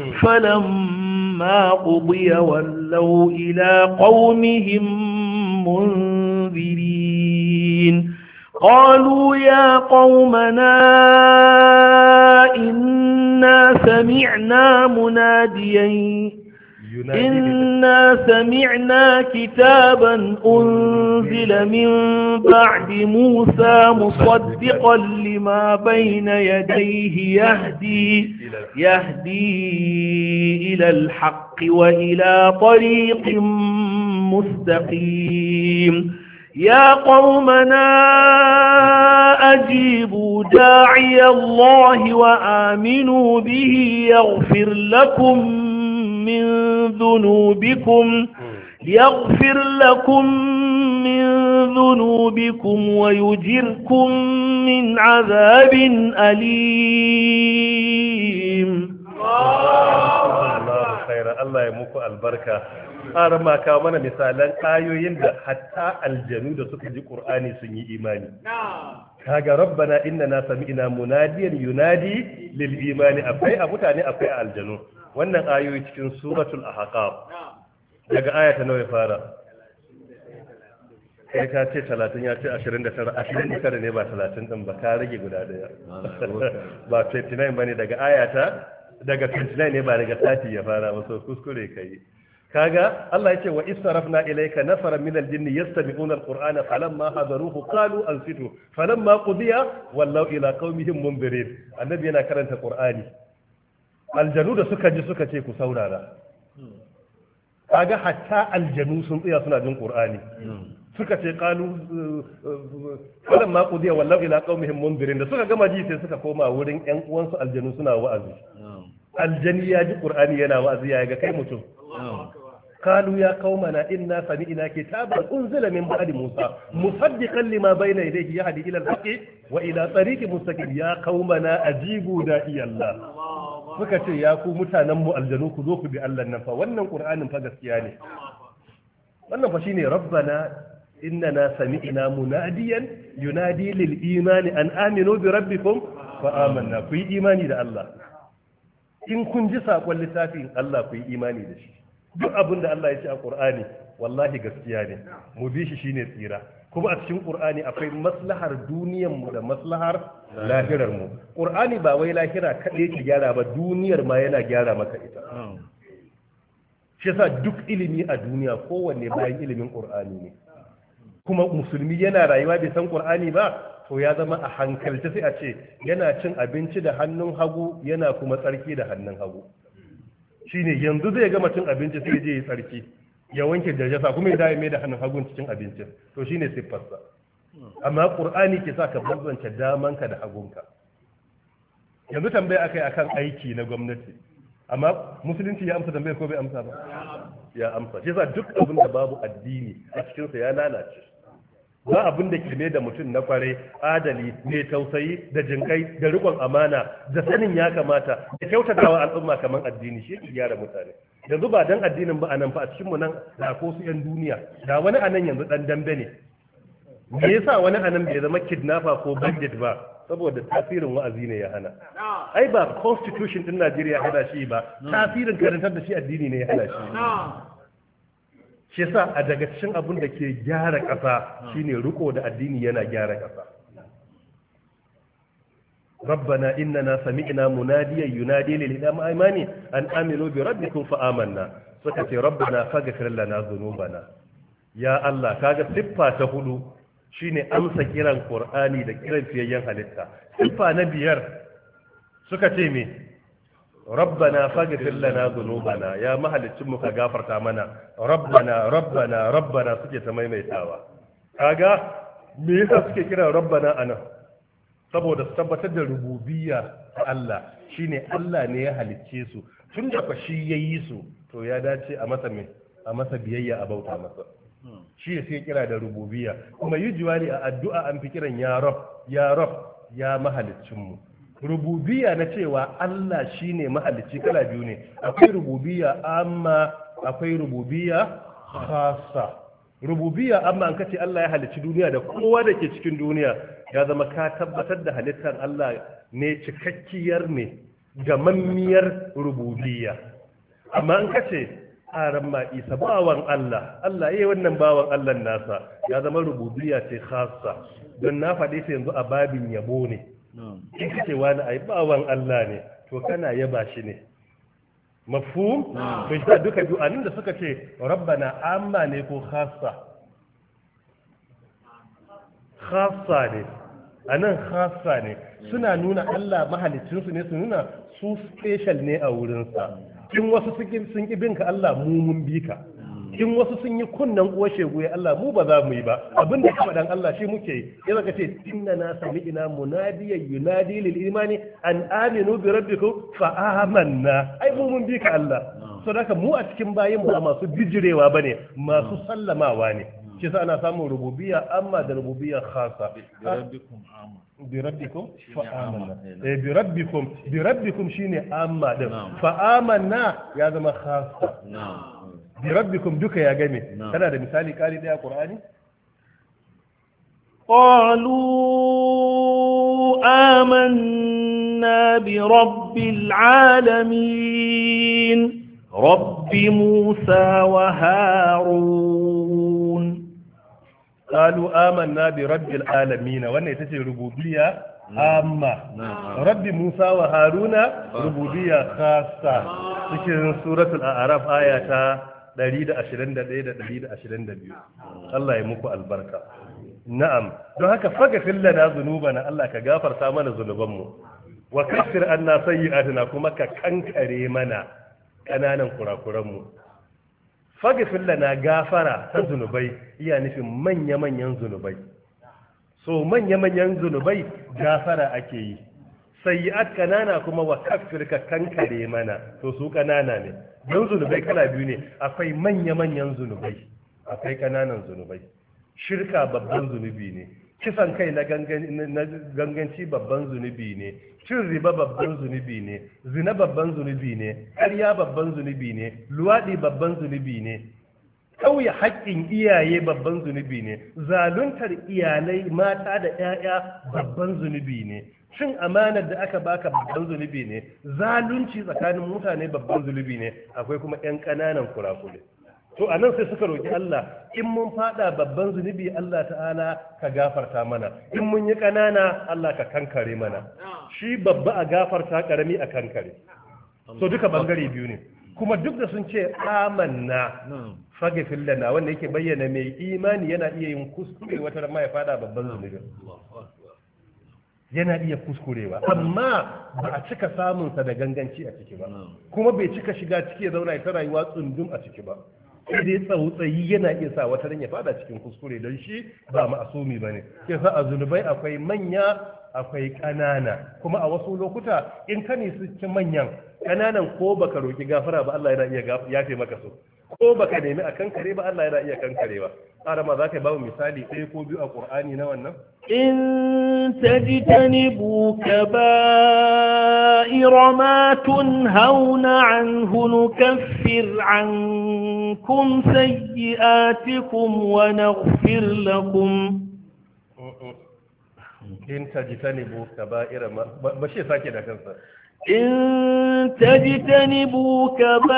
[SPEAKER 3] فلما قضي ولوا إلى قومهم منذرين قالوا يا قومنا إنا سمعنا مناديا إنا سمعنا كتابا أنزل من بعد موسى مصدقا لما بين يديه يهدي يهدي إلى الحق وإلى طريق مستقيم يا قومنا أجيبوا داعي الله وآمنوا به يغفر لكم من ذنوبكم يغفر لكم من ذنوبكم ويجركم من عذاب أليم
[SPEAKER 1] الله خير Allah ya muku albarka. Har ma kawo mana misalan ayoyin da hatta aljanu da suka ji Qur'ani sun yi imani. Kaga rabbana innana sami'na munadiyan yunadi lil imani, akwai a mutane akwai a aljanu. Wannan ayoyi cikin suratul ahqaf. Daga aya ta nawa ya fara? Kai ka ce talatin, ya ce ashirin da tara, ashirin da tara ne ba talatin din ba, ka rage guda daya. Ba ashirin da tara bane, daga ayata daga ashirin da tara ne, ba daga sati ya fara ba, so kuskure kai. Kaga Allah ya ce wa israfna ilayka nafaran min al-jinni yastami'una al-qur'ana falamma hadaruhu qalu ansitu falamma qudiya wallaw ila qaumihim munzirin. Annabi yana karanta Qur'ani, aljanu da suka ji suka ce ku saurara. Kaga hatta aljanu sun tsaya suna jin Qur'ani, suka ce qalu falamma qudiya wallaw ila qaumihim munzirin. Da suka gama ji sai suka koma wurin ƴan uwansu aljanu suna wa'azi. Aljani ya ji Qur'ani yana wa'azi, ya ga kai mutum. قالوا يا قومنا إنا سمعنا كتابا أنزل من بعد موسى مصدقا لما بين يديه يهدي إلى الحق وإلى طريق مستقيم يا قومنا أجيبوا داعي الله. suka ce ya ku mutanen mu aljanu ku zo ku bi Allah nan fa, wannan Qur'anin fa gaskiya ne. Wannan fa shine rabbana innana sami'na munadiyan yunadi lil imani an aminu bi rabbikum fa amanna. Ku yi imani da Allah. In kun ji sakon littafin Allah ku yi imani da shi. Duk abin da Allah ya ce a Qur'ani wallahi gaskiya ne, mu bi shi shine tsira. Kuma a cikin Qur'ani akwai maslahar duniyar mu da maslahar lahirar mu. Qur'ani ba wai lahira kaɗai ke gyara ba, duniyar ma yana gyara maka ita. Shi yasa duk ilimi a duniya kowanne bayan ilimin Qur'ani ne. Kuma musulmi yana rayuwa bai san Qur'ani ba, to ya zama a hankalce sai a ce yana cin abinci da hannun hagu yana kuma tsarki da hannun hagu. Shine yanzu zai gama cin abinci sai je ya tsarki, ya wanke jajasa kuma ya dawo mai da hannun hagun cikin abincin, to shine siffarsa. Amma Qur'ani ke sa ka bambance damanka da hagunka. Yanzu tambaya akai akan aiki na gwamnati, amma musulunci ya amsa tambaya ko bai amsa ba? Ya amsa. Shi yasa duk abin da babu addini a cikin sa ya lalace. Ba abin da ke da mutum na kware, adali, mai tausayi da jinkai da rikon amana da sanin ya kamata da kyautatawa al'umma kamar addini, shi yake gyara mutane. Yanzu ba dan addinin ba anan fa a cikin mu nan da ko su yan duniya, da wani anan yanzu dan dambe ne. Me yasa wani anan bai zama kidnapper ko bandit ba? Saboda tasirin wa'azi ne ya hana. Ai ba constitution din Najeriya ya hana shi ba, tasirin karantar da shi addini ne ya hana shi. Shi yasa a daga cikin abin da ke gyara ƙasa shine riko da addini yana gyara ƙasa. Rabbana innana sami'na munadiyan yunadi lil imani an aminu bi rabbikum fa amanna. Suka ce rabbana faghfir lana dhunubana. Ya Allah, kaga siffa ta hudu shine amsa kiran Qur'ani da kiran fiyayyen halitta. Siffa na biyar suka ce me? Rabbana faghfir lana dhunubana, ya mahalicin mu ka gafarta mana. Rabbana rabbana rabbana suke ta maimaitawa. Kaga me yasa suke kira rabbana anan? Saboda su tabbatar da rububiyya ta Allah, shine Allah ne ya halicce su. Tun da fa shi yayi su, to ya dace a masa me? A masa biyayya, a bauta masa. Shi ya sai kira da rububiyya. Kuma yujuwali a addu'a an fi kiran ya Rabb, ya Rabb, ya mahalicin mu. Rububiyya na cewa Allah shine mahalicci kala biyu ne, akwai rububiyya amma akwai rububiyya khassa. Rububiyya amma an kace Allah ya halicci duniya da kowa da ke cikin duniya, ya zama ka tabbatar da halittar Allah ne cikakkiyar ne ga mammiyar rububiyya. Amma an kace aran ma Isa bawan Allah, Allah yayi wannan bawan Allah nasa, ya zama rububiyya ce khassa. Don na faɗi sai yanzu a babin yabo ne. In kace wani ai bawan Allah ne, to kana yaba shi ne. Mafhum? To shi duka biyu anan da suka ce rabbana amma ne ko khassa? Khassa ne. Anan khassa ne. Suna nuna Allah mahalicin su ne, su nuna su special ne a wurin sa. In wasu sun ki binka Allah, mu mun bi ka. In wasu sun yi kunnan uwa shegu ya Allah, mu ba za mu yi ba. Abin da ka dan Allah shi muke yi. Ya zaka ce inna na sami'na munadiyan yunadi lil imani an aminu bi rabbikum fa amanna. Ai mu mun bi ka Allah. So haka mu a cikin bayin ba masu bijirewa bane, masu sallamawa ne. shi sa ana samun rububiyya amma da rububiyya khassa
[SPEAKER 4] bi rabbikum amma
[SPEAKER 1] bi rabbikum fa amanna eh bi rabbikum bi rabbikum shine amma din fa amanna ya zama khassa
[SPEAKER 4] na'am
[SPEAKER 1] bi rabbikum duka ya game kana da misali kari daya qur'ani
[SPEAKER 3] قالوا آمنا برب العالمين رب موسى وهارون
[SPEAKER 1] قالوا آمنا برب العالمين wannan ita ce rububiyya amma rabbi Musa wa Haruna rububiyya khassa cikin suratul a'raf aya ta ɗari da ashirin da ɗaya da ɗari da ashirin da biyu Allah ya muku albarka na'am don haka faghfir lana dhunubana Allah ka gafarta mana zunubanmu wa kaffir anna sayyi'atina kuma ka kankare mana kananan kurakuranmu faghfir lana gafara ta zunubai iya nufin manya-manyan zunubai so manya-manyan zunubai gafara ake yi sayyi'at kanana kuma wa kaffir ka kankare mana to su kanana ne don zunubai kala biyu ne akwai manya-manyan zunubai akwai kananan zunubai shirka babban zunubi ne kisan kai na ganganci babban zunubi ne cin riba babban zunubi ne zina babban zunubi ne ƙarya babban zunubi ne luwaɗi babban zunubi ne ƙauye haƙƙin iyaye babban zunubi ne zaluntar iyalai mata da 'ya'ya babban zunubi ne cin amanar da aka baka babban zunubi ne zalunci tsakanin mutane babban zunubi ne akwai kuma 'yan ƙananan kurakure to anan sai suka roki Allah in mun fada babban zunubi Allah ta'ala ka gafarta mana in mun yi ƙanana Allah ka kankare mana shi babba a gafarta karami a kankare so duka bangare biyu ne kuma duk da sun ce amanna faghfir lana wanda yake bayyana mai imani yana iya yin kuskure wata ma ya fada babban zunubi yana iya kuskurewa amma ba a cika samunsa da ganganci a ciki ba kuma bai cika shiga ciki ya zauna ya ta rayuwa tsundum a ciki ba sai dai tsautsayi yana iya sa wata ya fada cikin kuskure don shi ba ma'asumi bane yasa a zunubai akwai manya akwai ƙanana kuma a wasu lokuta in ka nisu cikin manyan ƙananan ko baka roki gafara ba Allah yana iya yafe maka su ko baka nemi a kankare ba Allah yana iya kankarewa arama za ka ba mu misali ɗaya ko biyu a Qur'ani na wannan
[SPEAKER 3] in tajtanibu kaba'ira ma tunhauna anhu nukaffir ankum sayyi'atikum wa naghfir lakum
[SPEAKER 1] in tajtanibu kaba'ira ma ba shi sake da kansa
[SPEAKER 3] إن تجتنبوا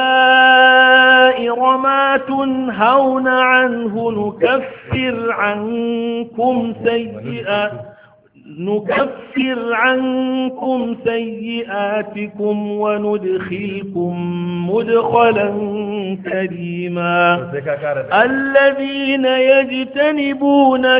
[SPEAKER 3] كبائر ما تنهون عنه نكفر عنكم سيئات نكفر عنكم سيئاتكم وندخلكم مدخلا كريما الذين يجتنبون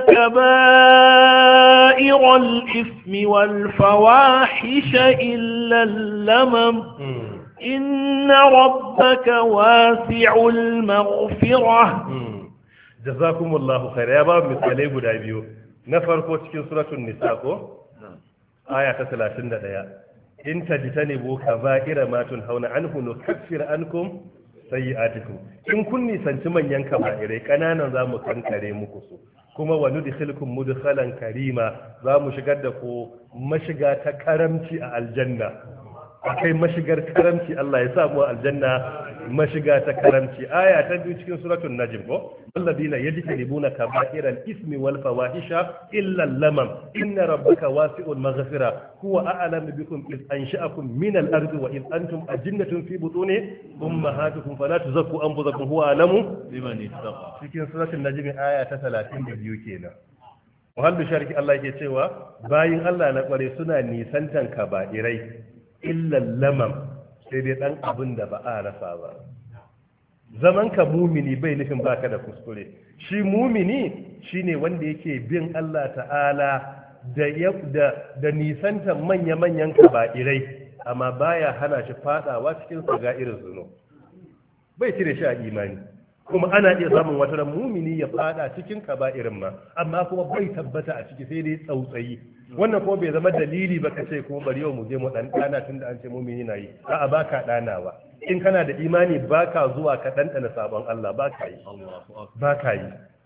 [SPEAKER 3] كبائر الإثم والفواحش إلا اللمم إن ربك واسع المغفرة
[SPEAKER 1] جزاكم الله خير يا باب مثالي guda biyu na farko cikin suratul nisa ko aya ta talatin da ɗaya in tajtanibu kaba'ira ma tunhauna anhu nukaffir ankum sayyi'atikum in kun nisanci manyan kaba'irai kananan zamu kankare muku su kuma wa nudkhilukum mudkhalan karima zamu shigar da ku mashiga ta karamci a aljanna akai mashigar karamci Allah ya sa mu aljanna mashiga ta karamci aya ta biyu cikin suratul najm ko alladina yajtanibuna kaba'iral ismi wal fawahisha illa lamam inna rabbaka wasi'ul maghfira huwa a'lamu bikum id ansha'akum min al ardi wa id antum ajinnatun fi butuni ummahatikum fala tuzakku anfusakum huwa a'lamu
[SPEAKER 4] biman ittaqa
[SPEAKER 1] cikin suratul najm aya ta talatin da biyu kenan muhallu sharki Allah yake cewa bayin Allah na kware suna nisantan kaba'irai illa lamam sai dai dan abin da ba a rasa ba zaman ka mumini bai nufin baka da kuskure shi mumini shine wanda yake bin Allah ta'ala da da da nisanta manya-manyan kaba'irai amma baya hana shi fadawa cikin irin zuno bai cire shi a imani kuma ana iya samun wata ran mumini ya fada cikin kaba'irin ma amma kuma bai tabbata a ciki sai dai tsautsayi wannan kuma bai zama dalili ba kace kuma bari yau mu je mu dan dana tunda an ce mumini na yi a'a baka danawa in kana da imani baka zuwa ka dandana sabon Allah baka yi baka yi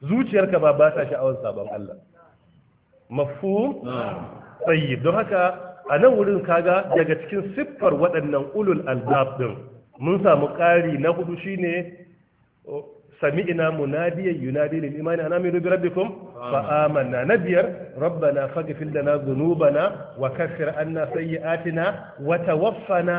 [SPEAKER 1] zuciyarka ba ba ta sha'awar sabon Allah. Mafhum? Tayyib. Don haka a nan wurin kaga daga cikin siffar waɗannan ulul albab din mun samu ƙari na hudu shine sami'na munadiyan yunadi lil imani ana min rabbikum fa amanna. Na biyar rabbana faghfir lana dhunubana wa kaffir anna sayyi'atina wa tawaffana.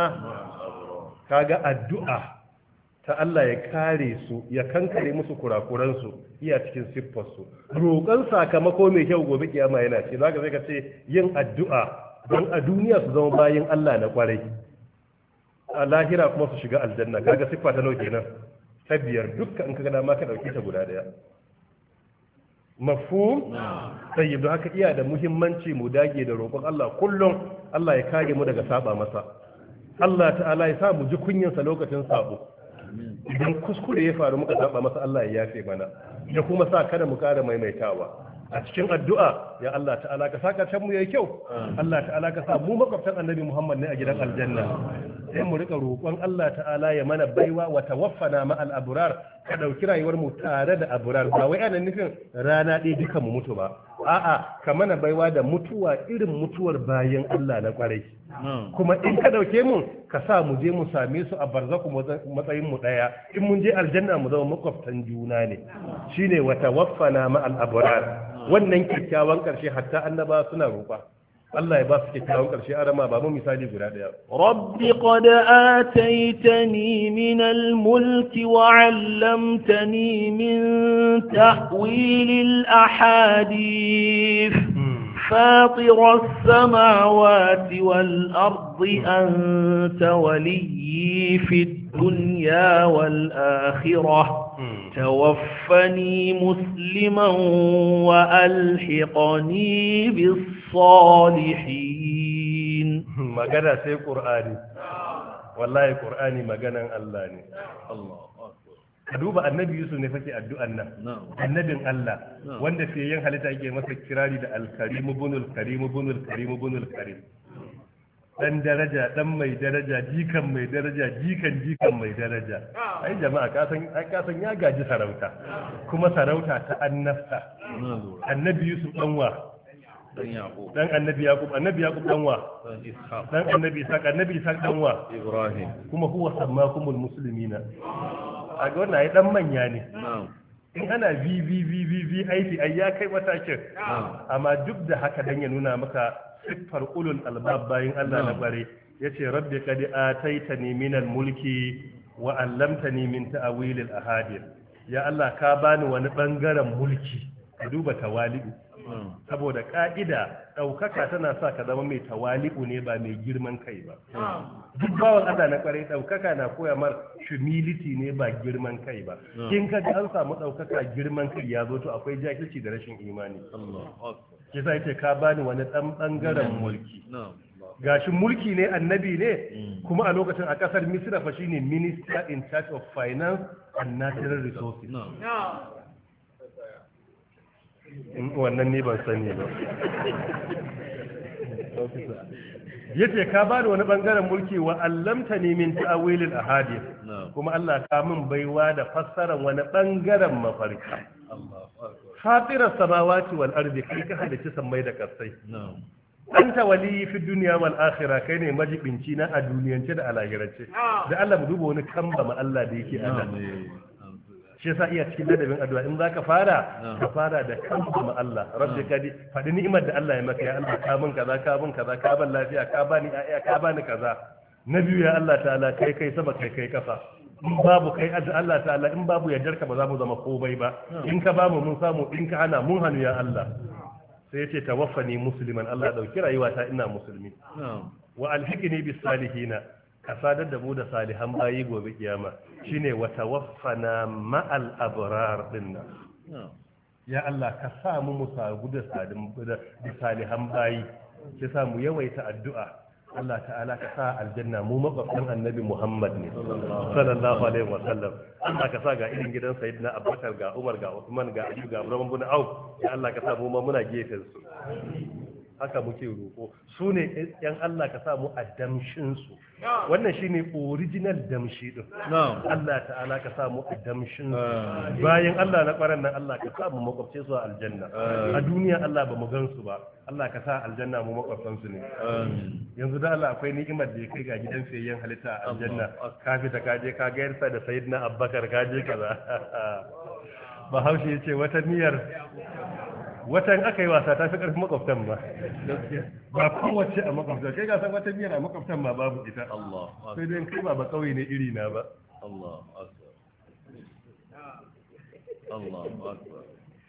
[SPEAKER 1] Kaga addu'a ta Allah ya kare su ya kankare musu kurakuransu iya cikin siffarsu. Roƙon sakamako mai kyau gobe kiyama yana ce zaka sai ka ce yin addu'a don a duniya su zama bayin Allah na kwarai, a lahira kuma su shiga aljanna. Kaga siffa ta nawa kenan? Ta biyar. Dukkan in kaga dama ka dauki ta guda daya. Mafhum? Sai don haka iya da muhimmanci mu dage da roƙon Allah kullum Allah ya kare mu daga saba masa. Allah ta'ala ya sa mu ji kunyansa lokacin sabo. Idan kuskure ya faru muka saba masa Allah ya yafe mana, ya kuma sa kada mu kara maimaitawa. A cikin addu'a ya Allah ta'ala ka sa karshen mu yayi kyau. Allah ta'ala ka sa mu makwabtan Annabi Muhammad ne a gidan aljanna. Sai mu rika roƙon Allah ta'ala ya mana baiwa wa tawaffana ma al abrar, ka dauki rayuwar mu tare da abrar. Ba wai ana nufin rana ɗaya duka mu mutu ba, a'a ka mana baiwa da mutuwa irin mutuwar bayan Allah na kwarai. Kuma in ka dauke mu ka sa mu je mu same su a barzaku matsayin mu daya, in mun je aljanna mu zama makwabtan juna ne. Shine wa tawaffana ma al abrar. Wannan kyakkyawan karshe hatta annaba suna roƙa Allah ya ba su kyakkyawan karshe. Arama ba mu misali guda daya.
[SPEAKER 3] Rabbi qad ataitani min al-mulki wa 'allamtani min ta'wil al-ahadith فاطر السماوات والأرض أنت ولي في الدنيا والآخرة توفني مسلما وألحقني بالصالحين.
[SPEAKER 1] مغنى سي قرآني والله قرآني مغنى الله ني. الله ka duba annabi Yusuf ne fake addu'an nan, annabin Allah wanda fiye yin halitta yake masa kirari da alkarimu bunul karimu bunul karimu bunul karim, dan daraja dan mai daraja jikan mai daraja jikan jikan mai daraja. Ai jama'a ka san ka san ya gaji sarauta, kuma sarauta ta annabta. Annabi Yusuf dan wa dan Yaqub, dan annabi Yaqub, annabi Yaqub dan wa dan Ishaq, dan annabi Ishaq, annabi Ishaq dan wa Ibrahim, kuma huwa sammakumul muslimina. A ga wannan ai dan manya ne. In ana v v v v v aiki ai ya kai matakin. Amma duk da haka dan ya nuna maka siffar ulul albab bayin Allah na bare, yace rabbi qad ataitani minal mulki wa 'allamtani min ta'wil al ahadith. Ya Allah ka bani wani bangaren mulki. Ka duba tawali'u. Saboda ka'ida daukaka tana sa ka zama mai tawali'u ne ba mai girman kai ba. Duk bawan Allah na kwarai daukaka na koya mar humility ne ba girman kai ba. In ka ga an samu daukaka girman kai ya zo to akwai jahilci da rashin imani. Ke sai ce ka bani wani dan bangaren mulki. Gashin mulki ne annabi ne, kuma a lokacin a kasar Misra fa shine minister in charge of finance and natural resources. Wannan ne ban sani ba. Yace ka ba da wani bangaren mulki wa allamtani min ta'wilil ahadith, kuma Allah ka min baiwa da fassarar wani bangaren mafarki. Fatirar samawati wal ardi, kai ka halitta sammai da kasai. Anta wali fi dunya wal akhirah, kai ne majibinci na a duniyance da a lahirance. Da Allah mu duba wani kamba ma Allah da yake Allah. Shi yasa iya cikin ladabin addu'a in zaka fara ka fara da kanka ma Allah, rabbi kadi fadi ni'imar da Allah ya maka, ya Allah ka bin kaza ka bin kaza ka ban lafiya ka bani ayya ka bani kaza. Na biyu ya Allah ta'ala kai kai sama kai kai kafa, in babu kai Allah ta'ala in babu yardarka ba za mu zama komai ba, in ka bamu mun samu, in ka hana mun hanu ya Allah. Sai yace tawaffani musliman, Allah dauki rayuwata ina musulmi, wa alhiqni bis salihina, ka sadar da mu da salihan bayi gobe kiyama, shine wa tawaffana ma'al abrar dinna. Ya Allah ka sa mu musagu da salihan bayi, ki sa mu yawaita addu'a. Allah ta'ala ka sa aljanna mu makwabtan annabi Muhammad ne sallallahu alaihi wa sallam. Allah ka sa ga irin gidan sayyidina Abubakar, ga Umar, ga Uthman, ga Ali, ga Umar bin Auf. Ya Allah ka sa mu ma muna gefen su. haka muke roƙo su ne yan Allah ka samu a damshinsu wannan shine original damshi din Allah ta'ala ka samu a damshinsu bayan Allah na ƙwaran nan Allah ka samu makwabce su a aljanna a duniya Allah ba mu gansu ba Allah ka sa aljanna mu makwabtansu ne yanzu da Allah akwai ni'imar da ya kai ga gidan fiyayyen halitta a aljanna ka fita ka je ka gairsa da sayyidina Abubakar ka je kaza Bahaushe ya ce wata niyyar watan aka yi wasa ta fi ƙarfin makwabtan ba ba kowace a makwabtan kai ga san wata biyar a makwabtan ma babu ita sai dai kai ba ba kauye ne iri na ba
[SPEAKER 4] Allah akbar Allah akbar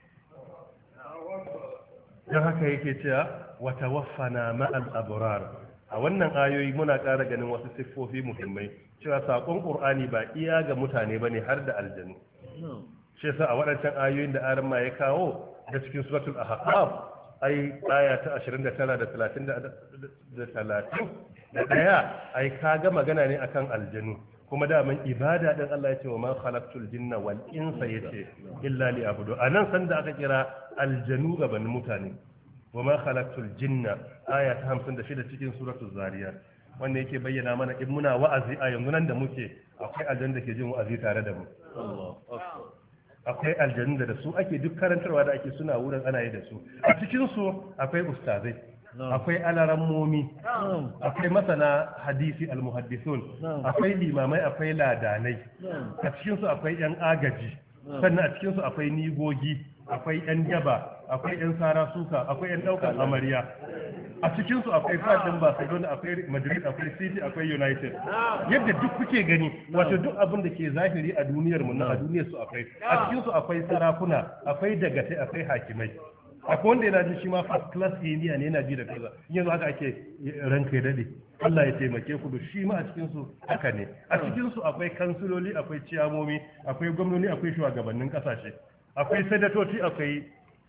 [SPEAKER 1] dan haka yake cewa wa tawaffana ma'al abrar a wannan ayoyi muna ƙara ganin wasu siffofi muhimmai cewa sakon Qur'ani ba iya ga mutane bane har da aljanu shi yasa a waɗancan ayoyin da aran ma ya kawo da cikin suratul ahqaf ai aya ta ashirin da tara da talatin da talatin da daya ai kaga magana ne akan aljanu kuma da man ibada din Allah ya ce wa ma khalaqtul jinna wal insa yace illa liya'budu anan san da aka kira aljanu gaban mutane wa ma khalaqtul jinna aya ta hamsin da shida cikin suratul zariyat wanda yake bayyana mana in muna wa'azi a yanzu nan da muke akwai aljanna da ke jin wa'azi tare da mu akwai aljanna da su ake duk karantarwa da ake suna wurin ana yi da su a cikin su akwai ustazai akwai alarammomi akwai masana hadisi almuhaddisun akwai limamai akwai ladanai a cikin su akwai yan agaji sannan a cikin su akwai nigogi akwai yan daba akwai yan sara suka akwai yan daukan amarya a cikin su akwai fadin Barcelona akwai Madrid akwai City akwai United yadda duk kuke gani wato duk abin da ke zahiri a duniyar mu na a duniyar su akwai a cikin su akwai sarakuna akwai dagatai akwai hakimai akwai wanda yana ji shi ma first class India ne yana ji da kaza yanzu haka ake ranka ya dade Allah ya taimake ku da shi ma a cikin su haka ne a cikin su akwai kansuloli akwai ciyamomi akwai gwamnoni akwai shugabannin kasashe akwai sadatoci akwai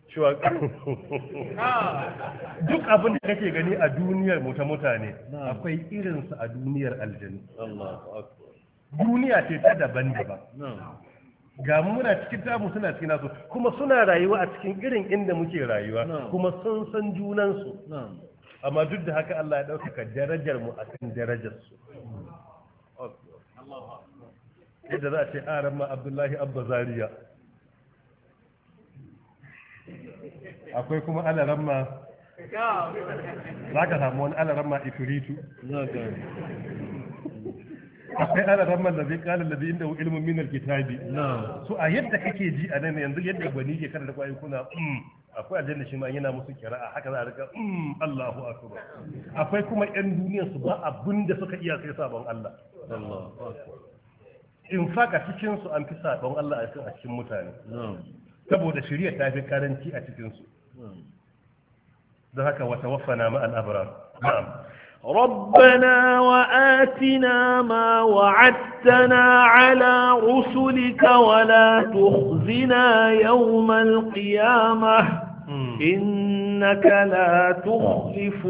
[SPEAKER 1] duk abin da kake gani a duniyar mu ta mutane akwai irinsu a duniyar aljanu duniya ce ta daban-daban ga muna cikin tamu suna cikin nasu kuma suna rayuwa a cikin irin inda muke rayuwa kuma sun san junansu amma duk da haka Allah ya ɗaukaka darajar mu a kan darajarsu yadda za a ce aran ma Abdullahi Abba Zaria akwai kuma alaramma za ka samu wani alaramma ifiritu akwai alaramma da zai kala da zai inda ilimin minar kitabi so a yadda kake ji a nan yanzu yadda gwani ke kada da kwayoyi kuna akwai aljanna shi ma yana musu kira'a haka za a rika Allahu akbar akwai kuma yan duniya su ba abin da suka iya sai sabon Allah in faka cikin su an fi sabon Allah a cikin mutane saboda shari'a ta fi karanci a cikinsu don haka wata wafana ma'al abrar na'am
[SPEAKER 3] ربنا وآتنا ما وعدتنا على رسلك ولا تخزنا يوم القيامة إنك لا تخلف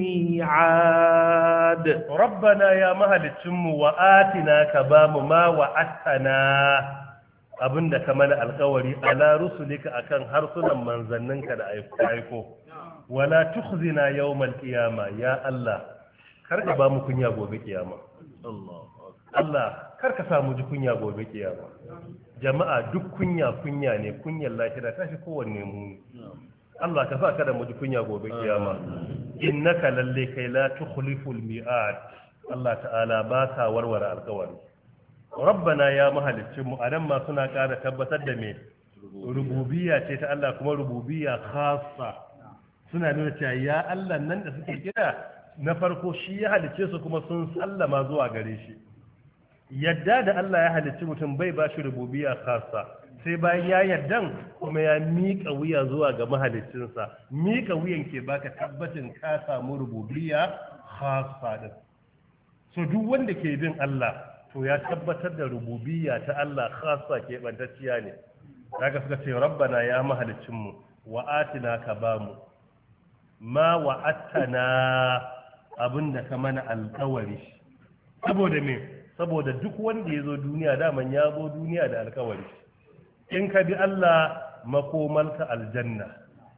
[SPEAKER 3] الميعاد
[SPEAKER 1] ربنا يا مهل التم وآتنا كبام ما وعدتنا abinda ka mana alkawari ala rusulika akan harsunan manzanninka da aiko wala tukhzina yawmal qiyama ya Allah kar ka ba mu kunya gobe kiyama Allah kar ka samu ji kunya gobe kiyama jama'a duk kunya kunya ne kunyar lahira ta fi kowanne mu Allah ka sa kada mu ji kunya gobe kiyama innaka lalle kai la tukhliful mi'ad Allah ta'ala ba ka warware alkawari rabbana ya mahaliccinmu a nan ma suna ƙara tabbatar da me rububiyya ce ta Allah kuma rububiyya khassa suna nuna cewa ya Allah nan da suke kira na farko shi ya halicce su kuma sun sallama zuwa gare shi yadda da Allah ya halicci mutum bai ba shi rububiyya khassa sai bayan ya yardan kuma ya miƙa wuya zuwa ga mahaliccinsa miƙa wuyan ke baka tabbacin ka samu rububiyya khassa din so duk wanda ke bin Allah to ya tabbatar da rububiyya ta Allah khassa ke bantacciya ne daga suka ce rabbana ya mahalicin mu wa atina ka bamu ma wa'attana abinda ka mana alkawari saboda me saboda duk wanda ya zo duniya daman ya zo duniya da alkawari in ka bi Allah makomalka aljanna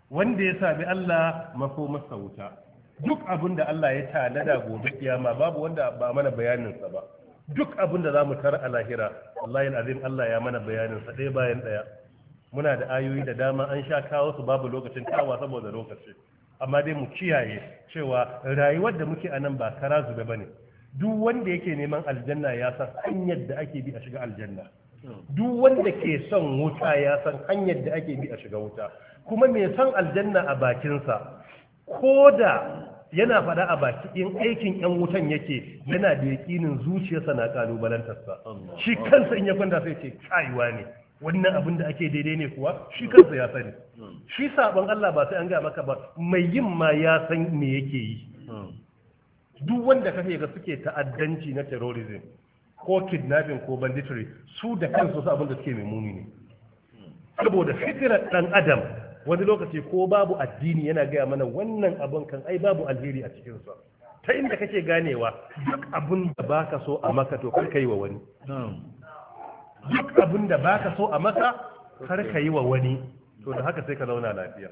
[SPEAKER 1] wanda ya sabi Allah makomarsa wuta. Duk abin da Allah ya tanada gobe kiyama babu wanda ba mana bayaninsa ba. Duk abin da za mu tara a lahira wallahi azim Allah ya mana bayaninsa ɗaya bayan ɗaya. Muna da ayoyi da dama an sha kawo su babu lokacin kawa saboda lokaci, amma dai mu kiyaye cewa rayuwar da muke a nan ba kara zube bane. Duk wanda yake neman aljanna ya san hanyar da ake bi a shiga aljanna, duk wanda ke son wuta ya san hanyar da ake bi a shiga wuta. Kuma mai son aljanna a bakinsa ko da yana faɗa a baki in aikin yan wutan yake yana da yakinin zuciyarsa na kalubalantarsa. Shi kansa in ya kwanta sai ce kaiwa ne wannan abin da ake daidai ne kuwa, shi kansa ya sani. Shi sabon Allah ba sai an gaya maka ba, mai yin ma ya san me yake yi. Duk wanda kake ga suke ta'addanci na terrorism ko kidnapping ko banditry, su da kansu su abin da suke mai muni ne. Saboda fitirar dan adam wani lokaci ko babu addini yana gaya mana wannan abin kan ai babu alheri a cikinsa. Ta inda kake ganewa duk abin da baka so a maka to kar ka yi wa wani. Duk abin da baka so a maka kar ka yi wa wani, to da haka sai ka zauna lafiya.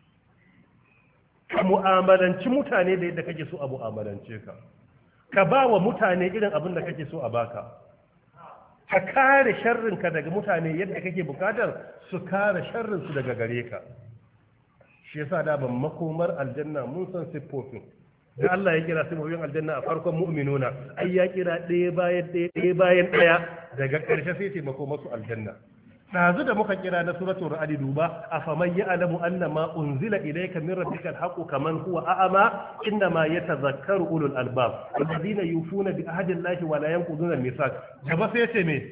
[SPEAKER 1] Ka mu'amalanci mutane da yadda kake so a mu'amalance ka. Ka ba wa mutane irin abin da kake so a baka. Ka kare sharrinka daga mutane yadda kake bukatar su kare sharrinsu daga gare ka. Shi yasa da ban makomar aljanna mun san siffofin. Da Allah ya kira siffofin aljanna a farkon mu'minuna, ai ya kira ɗaya bayan ɗaya ɗaya bayan ɗaya daga ƙarshe sai ce makomar su aljanna. Ɗazu da muka kira na suratul ra'd duba afaman ya'lamu anna ma unzila ilayka min rabbika alhaqqu kaman huwa a'ama inna ma yatadhakkaru ulul albab alladhina yufuna bi ahdi allahi wa la yanquduna al-mithaq. Gaba sai ce me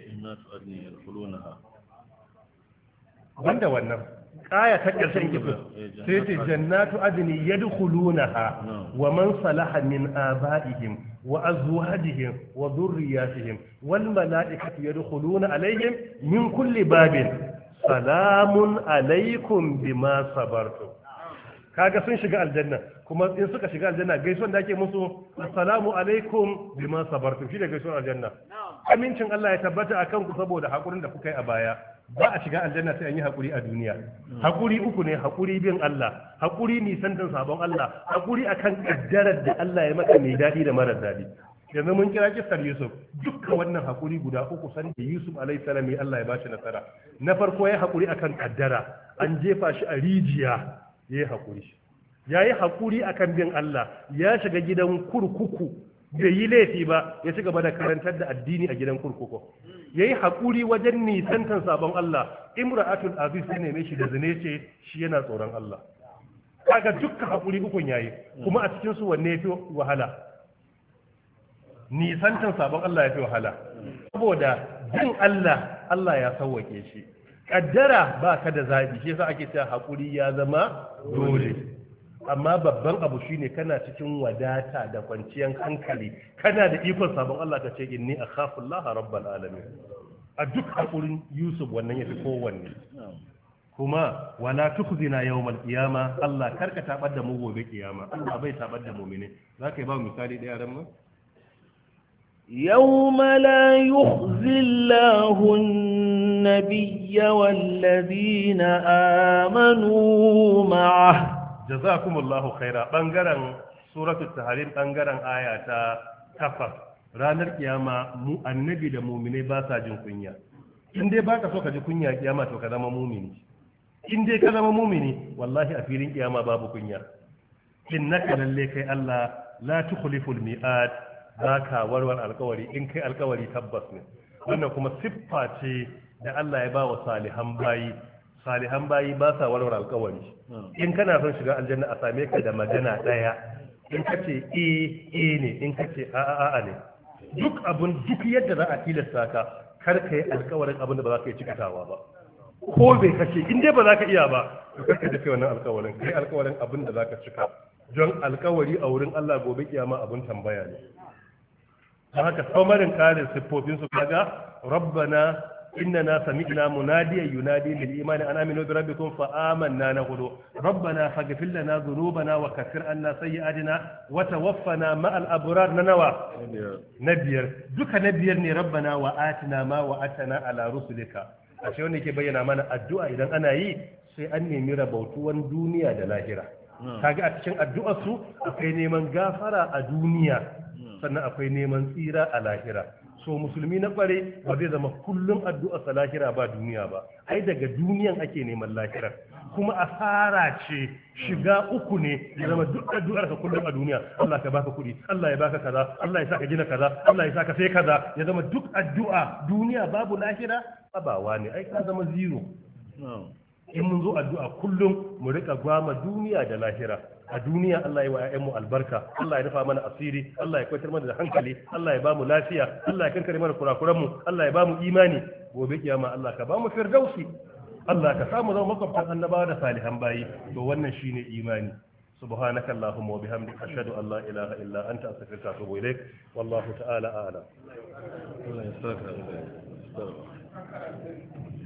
[SPEAKER 1] wanda wannan aya ta ƙarshen kifin sai ce jannatu adni yadkhulunaha wa man salaha min aba'ihim wa azwajihim wa dhurriyyatihim wal mala'ikatu yadkhuluna alaihim min kulli babin salamun alaikum bima sabartum. Kaga sun shiga aljanna, kuma in suka shiga aljanna gaisuwan da ake musu assalamu alaikum bima sabartum, shi da gaisuwar aljanna. Amincin Allah ya tabbata akan ku saboda hakurin da kuka yi a baya. Ba a shiga aljanna sai an yi hakuri a duniya. Hakuri uku ne, hakuri bin Allah, hakuri nisantan sabon Allah, hakuri akan kaddarar da Allah ya maka mai dadi da marar dadi. Yanzu mun kira kisar Yusuf, dukkan wannan hakuri guda uku san da Yusuf alaihi salam Allah ya bashi nasara. Na farko ya hakuri akan kaddara, an jefa shi a rijiya, yayi hakuri. Yayi hakuri akan bin Allah, ya shiga gidan kurkuku, bai yi laifi ba, ya ci gaba da karantar da addini a gidan kurkuku. Yayi hakuri wajen nisantan sabon Allah. Imra'atul aziz ne neme shi da zine ce shi yana tsoron Allah. Kaga dukkan hakuri ukun yayi, kuma a cikin su wanne yafi wahala? Nisantan sabon Allah yafi wahala. Saboda bin Allah, Allah ya sauwake shi. Kaddara ba ka da zabi, shi yasa ake cewa hakuri ya zama dole. Amma babban abu shine kana cikin wadata da kwanciyar hankali, kana da ikon sabon Allah ka ce inni akhafu Allah rabbal alamin. A duk hakurin Yusuf wannan yafi kowanne. Kuma wala tukhzina yawmal qiyama, Allah karka tabar da mu gobe kiyama. Allah bai tabar da mu'mini. Zaka yi ba misali da yaran mu?
[SPEAKER 3] يوم لا يخزي الله النبي والذين آمنوا معه.
[SPEAKER 1] Jazakumullahu khaira. Bangaren suratul tahrim bangaren aya ta takwas, ranar kiyama mu annabi da mu'mine ba sa jin kunya. In dai baka so ka ji kunya kiyama to ka zama mu'mini. In dai ka zama mu'mini wallahi a filin kiyama babu kunya. Innaka lalle kai Allah la tukhliful mi'ad, zaka warwar alkawari, in kai alkawari tabbas ne. Wannan kuma siffa ce da Allah ya ba wa salihan bayi. Salihan bayi ba sa warware alkawari. In kana son shiga aljanna a same ka da magana daya, in ka ce e e ne, in ka ce a a a ne, duk abun duk yadda za a tilasta ka kar ka yi alkawarin abin da ba za ka yi cikatawa ba, ko bai kace in dai ba za ka iya ba to kar ka dace wannan alkawarin, kai alkawarin abin da za ka cika, don alkawari a wurin Allah gobe kiyama abin tambaya ne. Haka saumarin karin siffofin su kaga rabbana إننا سمعنا مناديا ينادي للإيمان أن آمنوا بربكم فآمنا نقول ربنا فاغفر لنا ذنوبنا وكفر عنا سيئاتنا وتوفنا مع الأبرار ننوى نبير دك نبير ربنا وآتنا ما وآتنا على رسلك ashe wanda yake bayyana mana addu'a idan ana yi sai an nemi rabautuwan duniya da lahira. Kaga a cikin addu'ar su akwai neman gafara a duniya sannan akwai neman tsira a lahira. So musulmi na kware ba zai zama kullum addu'ar sa lahira ba duniya ba, ai daga duniyan ake neman lahira. Kuma asara ce, shiga uku ne ya zama duk addu'ar ka kullum a duniya. Allah ka baka kuɗi, Allah ya baka kaza, Allah ya saka gina kaza, Allah ya saka sai kaza, ya zama duk addu'a duniya babu lahira, abawa ne, ai ka zama zero. In mun zo addu'a kullum mu rika gwama duniya da lahira. A duniya Allah ya wa ƴaƴanmu albarka, Allah ya rufa mana asiri, Allah ya kwantar mana da hankali, Allah ya bamu lafiya, Allah ya kankare mana kurakuran mu, Allah ya bamu imani. Gobe kiyama Allah ka bamu firdausi. Allah ka samu zama makwabtan annabawa da salihan bayi. To wannan shine imani. سبحانك اللهم وبحمدك أشهد أن لا إله إلا أنت أستغفرك وأتوب إليك والله تعالى أعلم.